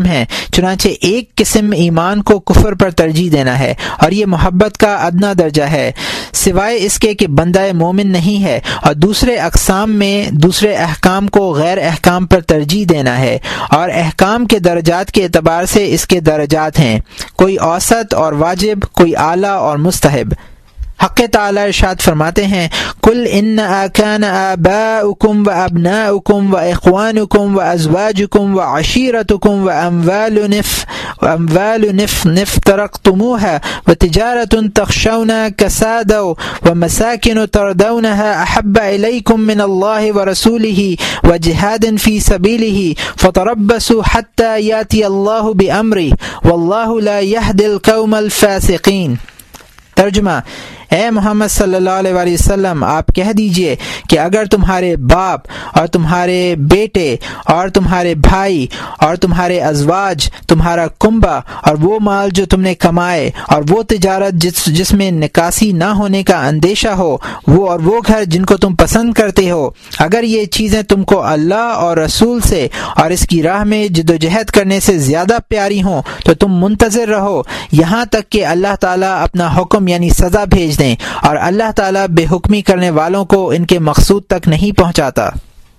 چنانچہ ایک قسم ایمان کو کفر پر ترجیح دینا ہے، اور یہ محبت کا ادنا درجہ ہے، سوائے اس کے کہ بندہ مومن نہیں ہے، اور دوسرے اقسام میں دوسرے احکام کو غیر احکام پر ترجیح دینا ہے، اور احکام کے درجات کے اعتبار سے اس کے درجات ہیں، کوئی اوسط اور واجب، کوئی اعلیٰ اور مستحب۔ حق تعالی ارشاد فرماتے ہیں قل ان کان آباؤکم و ابناؤکم و اخوانکم و ازواجکم و عشیرتکم و اموال افترقتموها و تجارت تخشون کسادها و مساکن ترضونها احب الیکم من اللہ و رسولہ و جہاد فی سبیلہ فتربصوا حتی یاتی اللہ بامرہ واللہ لا یہدی القوم الفاسقین۔ ترجمہ: اے محمد صلی اللہ علیہ وآلہ وسلم، آپ کہہ دیجئے کہ اگر تمہارے باپ اور تمہارے بیٹے اور تمہارے بھائی اور تمہارے ازواج، تمہارا کنبہ اور وہ مال جو تم نے کمائے، اور وہ تجارت جس میں نکاسی نہ ہونے کا اندیشہ ہو، وہ گھر جن کو تم پسند کرتے ہو، اگر یہ چیزیں تم کو اللہ اور رسول سے اور اس کی راہ میں جدوجہد کرنے سے زیادہ پیاری ہوں تو تم منتظر رہو یہاں تک کہ اللہ تعالیٰ اپنا حکم یعنی سزا بھیج دیں، اور اللہ تعالیٰ بے حکمی کرنے والوں کو ان کے مقصود تک نہیں پہنچاتا۔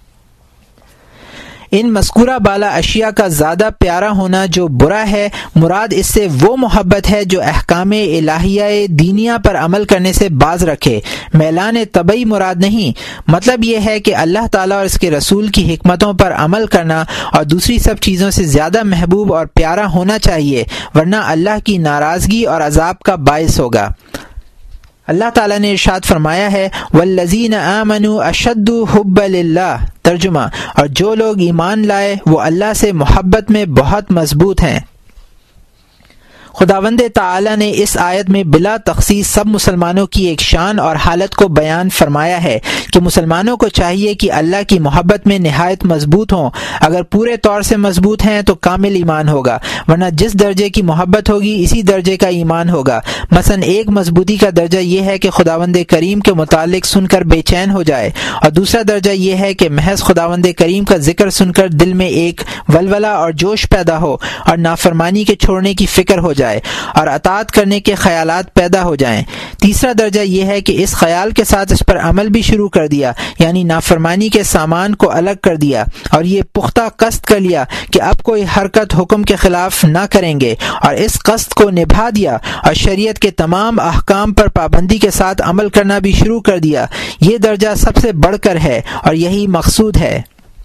ان مذکورہ بالا اشیاء کا زیادہ پیارا ہونا جو برا ہے، مراد اس سے وہ محبت ہے جو احکام الہیہ دینیہ پر عمل کرنے سے باز رکھے، میلان طبعی مراد نہیں۔ مطلب یہ ہے کہ اللہ تعالیٰ اور اس کے رسول کی حکمتوں پر عمل کرنا اور دوسری سب چیزوں سے زیادہ محبوب اور پیارا ہونا چاہیے، ورنہ اللہ کی ناراضگی اور عذاب کا باعث ہوگا۔ اللہ تعالیٰ نے ارشاد فرمایا ہے والذین آمنوا اشد حبا للہ۔ ترجمہ: اور جو لوگ ایمان لائے وہ اللہ سے محبت میں بہت مضبوط ہیں۔ خداوند تعالی نے اس آیت میں بلا تخصیص سب مسلمانوں کی ایک شان اور حالت کو بیان فرمایا ہے کہ مسلمانوں کو چاہیے کہ اللہ کی محبت میں نہایت مضبوط ہوں۔ اگر پورے طور سے مضبوط ہیں تو کامل ایمان ہوگا، ورنہ جس درجے کی محبت ہوگی اسی درجے کا ایمان ہوگا۔ مثلا ایک مضبوطی کا درجہ یہ ہے کہ خداوند کریم کے متعلق سن کر بے چین ہو جائے، اور دوسرا درجہ یہ ہے کہ محض خداوند کریم کا ذکر سن کر دل میں ایک ولولہ اور جوش پیدا ہو اور نافرمانی کے چھوڑنے کی فکر ہو جائے اور اطاعت کرنے کے خیالات پیدا ہو جائیں۔ تیسرا درجہ یہ ہے کہ اس خیال کے ساتھ اس پر عمل بھی شروع کر دیا، یعنی نافرمانی کے سامان کو الگ کر دیا اور یہ پختہ قصد کر لیا کہ اب کوئی حرکت حکم کے خلاف نہ کریں گے، اور اس قصد کو نبھا دیا اور شریعت کے تمام احکام پر پابندی کے ساتھ عمل کرنا بھی شروع کر دیا۔ یہ درجہ سب سے بڑھ کر ہے اور یہی مقصود ہے۔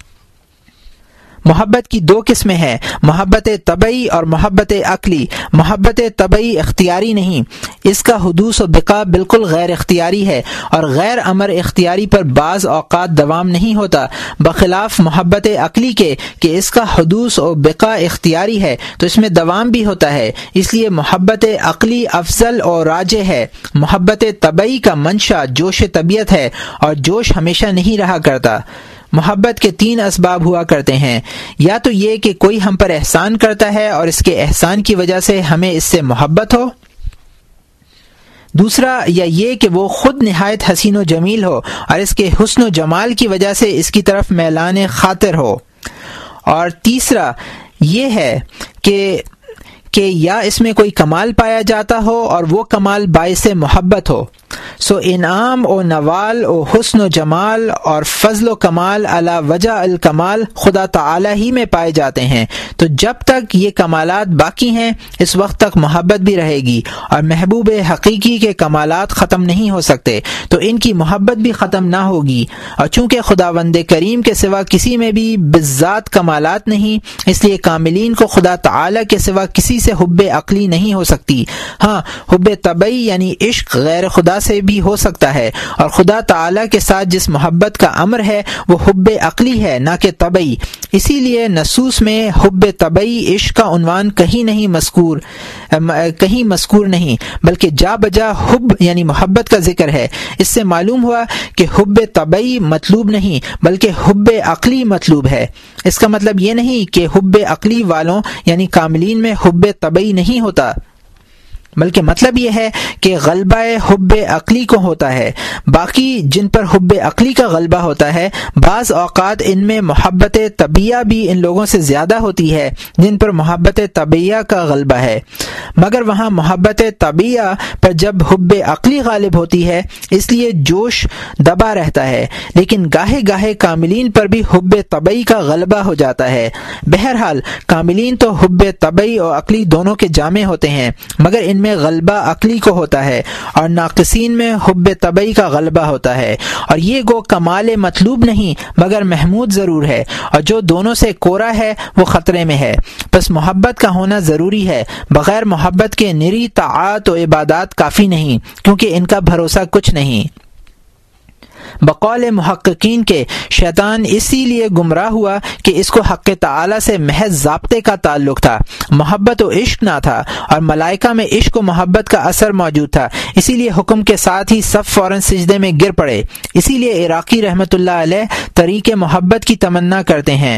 محبت کی دو قسمیں ہیں، محبت طبعی اور محبت عقلی۔ محبت طبعی اختیاری نہیں، اس کا حدوث و بقا بالکل غیر اختیاری ہے، اور غیر امر اختیاری پر بعض اوقات دوام نہیں ہوتا، بخلاف محبت عقلی کے کہ اس کا حدوث و بقا اختیاری ہے تو اس میں دوام بھی ہوتا ہے، اس لیے محبت عقلی افضل اور راجح ہے۔ محبت طبعی کا منشا جوش طبیعت ہے، اور جوش ہمیشہ نہیں رہا کرتا۔ محبت کے تین اسباب ہوا کرتے ہیں، یا تو یہ کہ کوئی ہم پر احسان کرتا ہے اور اس کے احسان کی وجہ سے ہمیں اس سے محبت ہو، دوسرا یا یہ کہ وہ خود نہایت حسین و جمیل ہو اور اس کے حسن و جمال کی وجہ سے اس کی طرف میلان خاطر ہو، اور تیسرا یہ ہے کہ یا اس میں کوئی کمال پایا جاتا ہو اور وہ کمال باعث محبت ہو۔ سو انعام و نوال و حسن و جمال اور فضل و کمال علی وجہ الکمال خدا تعالی ہی میں پائے جاتے ہیں، تو جب تک یہ کمالات باقی ہیں اس وقت تک محبت بھی رہے گی، اور محبوب حقیقی کے کمالات ختم نہیں ہو سکتے تو ان کی محبت بھی ختم نہ ہوگی، اور چونکہ خداوند کریم کے سوا کسی میں بھی بالذات کمالات نہیں، اس لیے کاملین کو خدا تعالی کے سوا کسی سے حب عقلی نہیں ہو سکتی۔ ہاں، حب طبعی یعنی عشق غیر خدا سے بھی ہو سکتا ہے، اور خدا تعالی کے ساتھ جس محبت کا امر ہے وہ حب عقلی ہے نہ کہ طبعی۔ اسی لیے نصوص میں حب طبعی عشق کا عنوان کہیں مذکور نہیں، بلکہ جا بجا حب یعنی محبت کا ذکر ہے۔ اس سے معلوم ہوا کہ حب طبعی مطلوب نہیں بلکہ حب عقلی مطلوب ہے۔ اس کا مطلب یہ نہیں کہ حب عقلی والوں یعنی کاملین میں حب طبعی نہیں ہوتا، بلکہ مطلب یہ ہے کہ غلبہ حب عقلی کو ہوتا ہے۔ باقی جن پر حب عقلی کا غلبہ ہوتا ہے، بعض اوقات ان میں محبت طبیعہ بھی ان لوگوں سے زیادہ ہوتی ہے جن پر محبت طبیعہ کا غلبہ ہے، مگر وہاں محبت طبیعہ پر جب حب عقلی غالب ہوتی ہے اس لیے جوش دبا رہتا ہے، لیکن گاہے گاہے کاملین پر بھی حب طبعی کا غلبہ ہو جاتا ہے۔ بہرحال کاملین تو حب طبعی اور عقلی دونوں کے جامع ہوتے ہیں، مگر ان میں غلبہ عقلی کو ہوتا ہے اور ناقصین میں حب طبعی کا غلبہ ہوتا ہے، اور یہ گو کمال مطلوب نہیں مگر محمود ضرور ہے، اور جو دونوں سے کورا ہے وہ خطرے میں ہے۔ پس محبت کا ہونا ضروری ہے، بغیر محبت کے نری طاعات و عبادات کافی نہیں، کیونکہ ان کا بھروسہ کچھ نہیں۔ بقول محققین کے شیطان اسی لیے گمراہ ہوا کہ اس کو حق تعالی سے محض ضابطے کا تعلق تھا، محبت و عشق نہ تھا، اور ملائکہ میں عشق و محبت کا اثر موجود تھا، اسی لیے حکم کے ساتھ ہی سب فوراً سجدے میں گر پڑے۔ اسی لیے عراقی رحمۃ اللہ علیہ طریق محبت کی تمنا کرتے ہیں،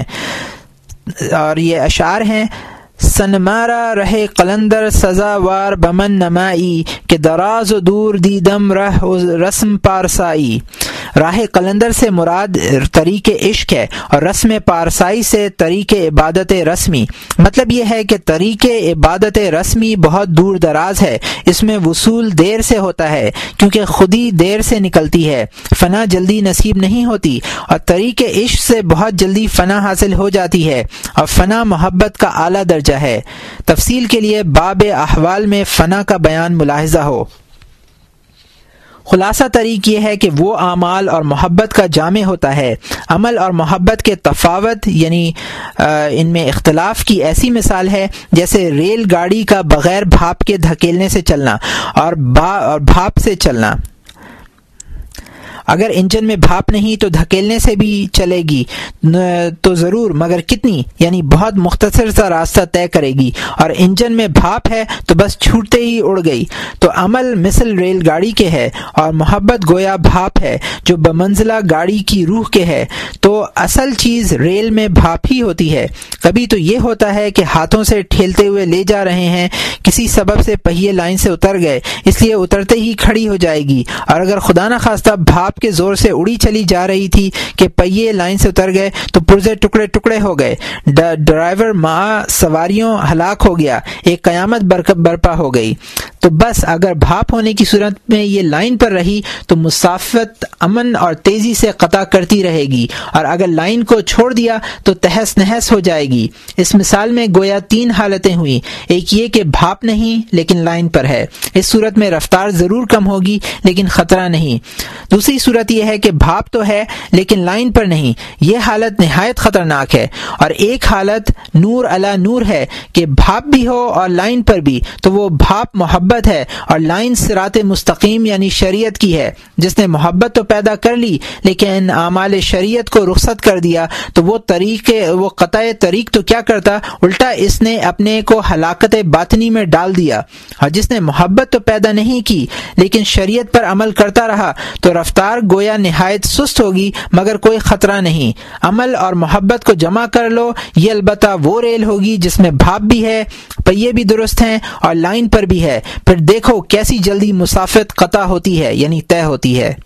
اور یہ اشعار ہیں: سنمارا رہے قلندر سزاوار بمن نمائی، کہ دراز و دور دیدم رسم پارسائی۔ راہ قلندر سے مراد طریق عشق ہے، اور رسم پارسائی سے طریق عبادت رسمی۔ مطلب یہ ہے کہ طریق عبادت رسمی بہت دور دراز ہے، اس میں وصول دیر سے ہوتا ہے کیونکہ خودی دیر سے نکلتی ہے، فنا جلدی نصیب نہیں ہوتی، اور طریق عشق سے بہت جلدی فنا حاصل ہو جاتی ہے، اور فنا محبت کا اعلیٰ درجہ ہے۔ تفصیل کے لیے باب احوال میں فنا کا بیان ملاحظہ ہو۔ خلاصہ طریق یہ ہے کہ وہ اعمال اور محبت کا جامع ہوتا ہے۔ عمل اور محبت کے تفاوت یعنی ان میں اختلاف کی ایسی مثال ہے جیسے ریل گاڑی کا بغیر بھاپ کے دھکیلنے سے چلنا اور بھاپ سے چلنا۔ اگر انجن میں بھاپ نہیں تو دھکیلنے سے بھی چلے گی تو ضرور، مگر کتنی، یعنی بہت مختصر سا راستہ طے کرے گی، اور انجن میں بھاپ ہے تو بس چھوٹتے ہی اڑ گئی۔ تو عمل مثل ریل گاڑی کے ہے، اور محبت گویا بھاپ ہے جو بمنزلہ گاڑی کی روح کے ہے۔ تو اصل چیز ریل میں بھاپ ہی ہوتی ہے۔ کبھی تو یہ ہوتا ہے کہ ہاتھوں سے ٹھیلتے ہوئے لے جا رہے ہیں، کسی سبب سے پہیے لائن سے اتر گئے، اس لیے اترتے ہی کھڑی ہو جائے گی، اور اگر خدا نخواستہ بھاپ کے زور سے اڑی چلی جا رہی تھی کہ پہیے لائن سے اتر گئے تو پرزے ٹکڑے ٹکڑے ہو گئے، ڈرائیور مع سواریوں ہلاک ہو گیا، ایک قیامت برپا ہو گئی۔ تو بس اگر بھاپ ہونے کی صورت میں یہ لائن پر رہی تو مسافت امن اور تیزی سے قطع کرتی رہے گی، اور اگر لائن کو چھوڑ دیا تو تہس نہس ہو جائے گی۔ اس مثال میں گویا تین حالتیں ہوئیں، ایک یہ کہ بھاپ نہیں لیکن لائن پر ہے، اس صورت میں رفتار ضرور کم ہوگی لیکن خطرہ نہیں۔ دوسری صورت یہ ہے کہ بھاپ تو ہے لیکن لائن پر نہیں، یہ حالت نہایت خطرناک ہے۔ اور ایک حالت نور علی نور ہے کہ بھاپ بھی ہو اور لائن پر بھی، تو وہ بھاپ محبت ہے اور لائن صراط مستقیم یعنی شریعت کی ہے۔ جس نے محبت تو پیدا کر لی لیکن اعمال شریعت کو رخصت کر دیا تو وہ قطع طریق تو کیا کرتا، الٹا اس نے اپنے کو ہلاکت باطنی میں ڈال دیا۔ اور جس نے محبت تو پیدا نہیں کی لیکن شریعت پر عمل کرتا رہا تو رفتار گویا نہایت سست ہوگی مگر کوئی خطرہ نہیں۔ عمل اور محبت کو جمع کر لو، یہ البتہ وہ ریل ہوگی جس میں بھاپ بھی ہے، پہیے بھی درست ہیں اور لائن پر بھی ہے، پھر دیکھو کیسی جلدی مسافت قطع ہوتی ہے یعنی طے ہوتی ہے۔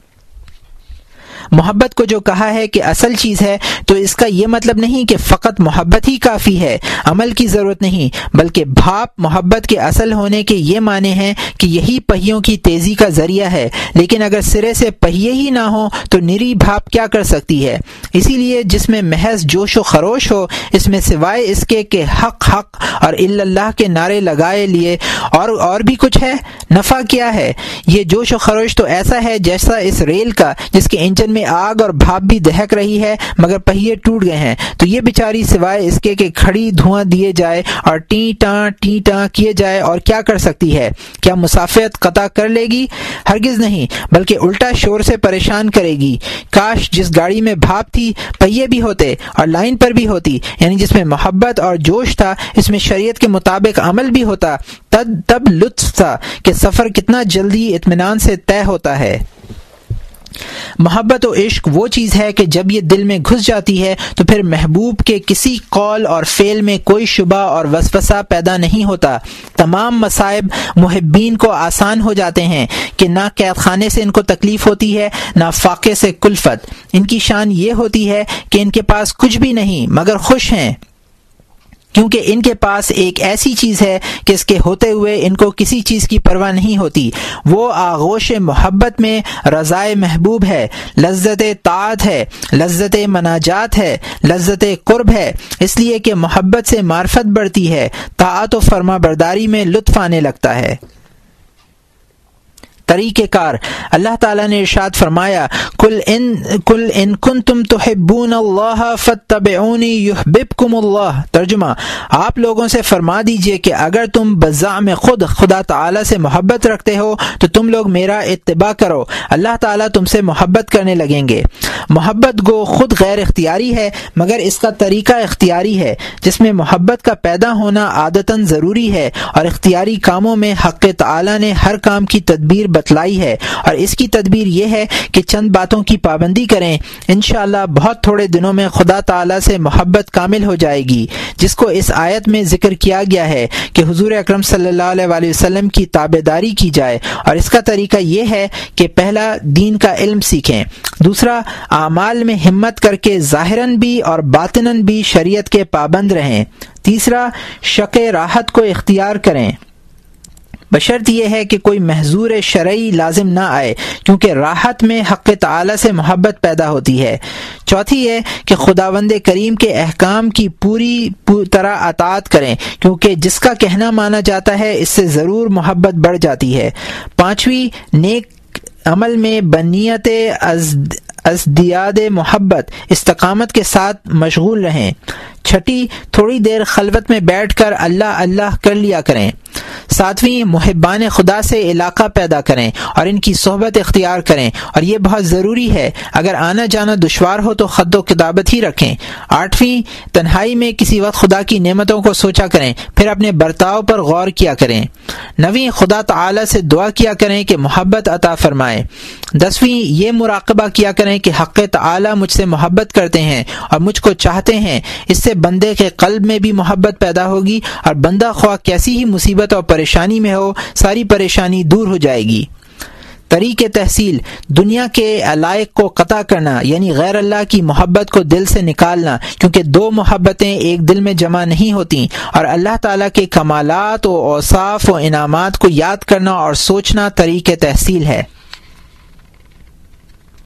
محبت کو جو کہا ہے کہ اصل چیز ہے تو اس کا یہ مطلب نہیں کہ فقط محبت ہی کافی ہے، عمل کی ضرورت نہیں، بلکہ بھاپ محبت کے اصل ہونے کے یہ معنی ہیں کہ یہی پہیوں کی تیزی کا ذریعہ ہے، لیکن اگر سرے سے پہیے ہی نہ ہوں تو نری بھاپ کیا کر سکتی ہے۔ اسی لیے جس میں محض جوش و خروش ہو، اس میں سوائے اس کے کہ حق حق اور الا اللہ کے نعرے لگائے لیے اور بھی کچھ ہے، نفع کیا ہے؟ یہ جوش و خروش تو ایسا ہے جیسا اس ریل کا جس کے انجن میں آگ اور بھاپ بھی دہک رہی ہے مگر پہیے ٹوٹ گئے ہیں، تو یہ بیچاری سوائے اس کے کہ کھڑی دھواں دیے جائے اور ٹیں ٹاں کیے جائے اور کیا کر سکتی ہے؟ کیا مسافت قطع کر لے گی؟ ہرگز نہیں، بلکہ الٹا شور سے پریشان کرے گی۔ کاش جس گاڑی میں بھاپ تھی پہیے بھی ہوتے اور لائن پر بھی ہوتی، یعنی جس میں محبت اور جوش تھا، اس میں شریعت کے مطابق عمل بھی ہوتا، تب لطف تھا کہ سفر کتنا جلدی اطمینان سے طے ہوتا ہے۔ محبت و عشق وہ چیز ہے کہ جب یہ دل میں گھس جاتی ہے تو پھر محبوب کے کسی قول اور فعل میں کوئی شبہ اور وسوسہ پیدا نہیں ہوتا۔ تمام مصائب محبین کو آسان ہو جاتے ہیں کہ نہ قید خانے سے ان کو تکلیف ہوتی ہے نہ فاقے سے کلفت۔ ان کی شان یہ ہوتی ہے کہ ان کے پاس کچھ بھی نہیں مگر خوش ہیں، کیونکہ ان کے پاس ایک ایسی چیز ہے کہ اس کے ہوتے ہوئے ان کو کسی چیز کی پرواہ نہیں ہوتی۔ وہ آغوش محبت میں رضائے محبوب ہے، لذت طاعت ہے، لذت مناجات ہے، لذت قرب ہے، اس لیے کہ محبت سے معرفت بڑھتی ہے، طاعت و فرما برداری میں لطف آنے لگتا ہے۔ طریقہ کار، اللہ تعالیٰ نے ارشاد فرمایا قل ان کنتم تحبون اللہ فاتبعونی یحببکم اللہ۔ ترجمہ، آپ لوگوں سے فرما دیجئے کہ اگر تم بزعم خود خدا تعالیٰ سے محبت رکھتے ہو تو تم لوگ میرا اتباع کرو، اللہ تعالیٰ تم سے محبت کرنے لگیں گے۔ محبت گو خود غیر اختیاری ہے مگر اس کا طریقہ اختیاری ہے، جس میں محبت کا پیدا ہونا عادتاً ضروری ہے، اور اختیاری کاموں میں حق تعالیٰ نے ہر کام کی تدبیر بتلائی ہے، اور اس کی تدبیر یہ ہے کہ چند باتوں کی پابندی کریں، انشاءاللہ بہت تھوڑے دنوں میں خدا تعالیٰ سے محبت کامل ہو جائے گی، جس کو اس آیت میں ذکر کیا گیا ہے کہ حضور اکرم صلی اللہ علیہ وسلم کی تابعداری کی جائے، اور اس کا طریقہ یہ ہے کہ پہلا دین کا علم سیکھیں، دوسرا اعمال میں ہمت کر کے ظاہراً بھی اور باطناً بھی شریعت کے پابند رہیں، تیسرا شق راحت کو اختیار کریں بشرط یہ ہے کہ کوئی محظور شرعی لازم نہ آئے، کیونکہ راحت میں حق تعالی سے محبت پیدا ہوتی ہے۔ چوتھی یہ کہ خداوند کریم کے احکام کی پوری طرح اطاعت کریں، کیونکہ جس کا کہنا مانا جاتا ہے اس سے ضرور محبت بڑھ جاتی ہے۔ پانچویں، نیک عمل میں بنیت ازدیاد محبت استقامت کے ساتھ مشغول رہیں۔ چھٹی، تھوڑی دیر خلوت میں بیٹھ کر اللہ اللہ کر لیا کریں۔ ساتویں، محبان خدا سے علاقہ پیدا کریں اور ان کی صحبت اختیار کریں، اور یہ بہت ضروری ہے، اگر آنا جانا دشوار ہو تو خط و کتابت ہی رکھیں۔ آٹھویں، تنہائی میں کسی وقت خدا کی نعمتوں کو سوچا کریں، پھر اپنے برتاؤ پر غور کیا کریں۔ نویں، خدا تعالی سے دعا کیا کریں کہ محبت عطا فرمائے۔ دسویں، یہ مراقبہ کیا کریں کہ حق تعالی مجھ سے محبت کرتے ہیں اور مجھ کو چاہتے ہیں، اس سے بندے کے قلب میں بھی محبت پیدا ہوگی، اور بندہ خواہ کیسی ہی مصیبت اور پریشانی میں ہو ساری پریشانی دور ہو جائے گی۔ طریق تحصیل، دنیا کے علائق کو قطع کرنا، یعنی غیر اللہ کی محبت کو دل سے نکالنا، کیونکہ دو محبتیں ایک دل میں جمع نہیں ہوتیں، اور اللہ تعالیٰ کے کمالات و اوصاف و انعامات کو یاد کرنا اور سوچنا طریق تحصیل ہے۔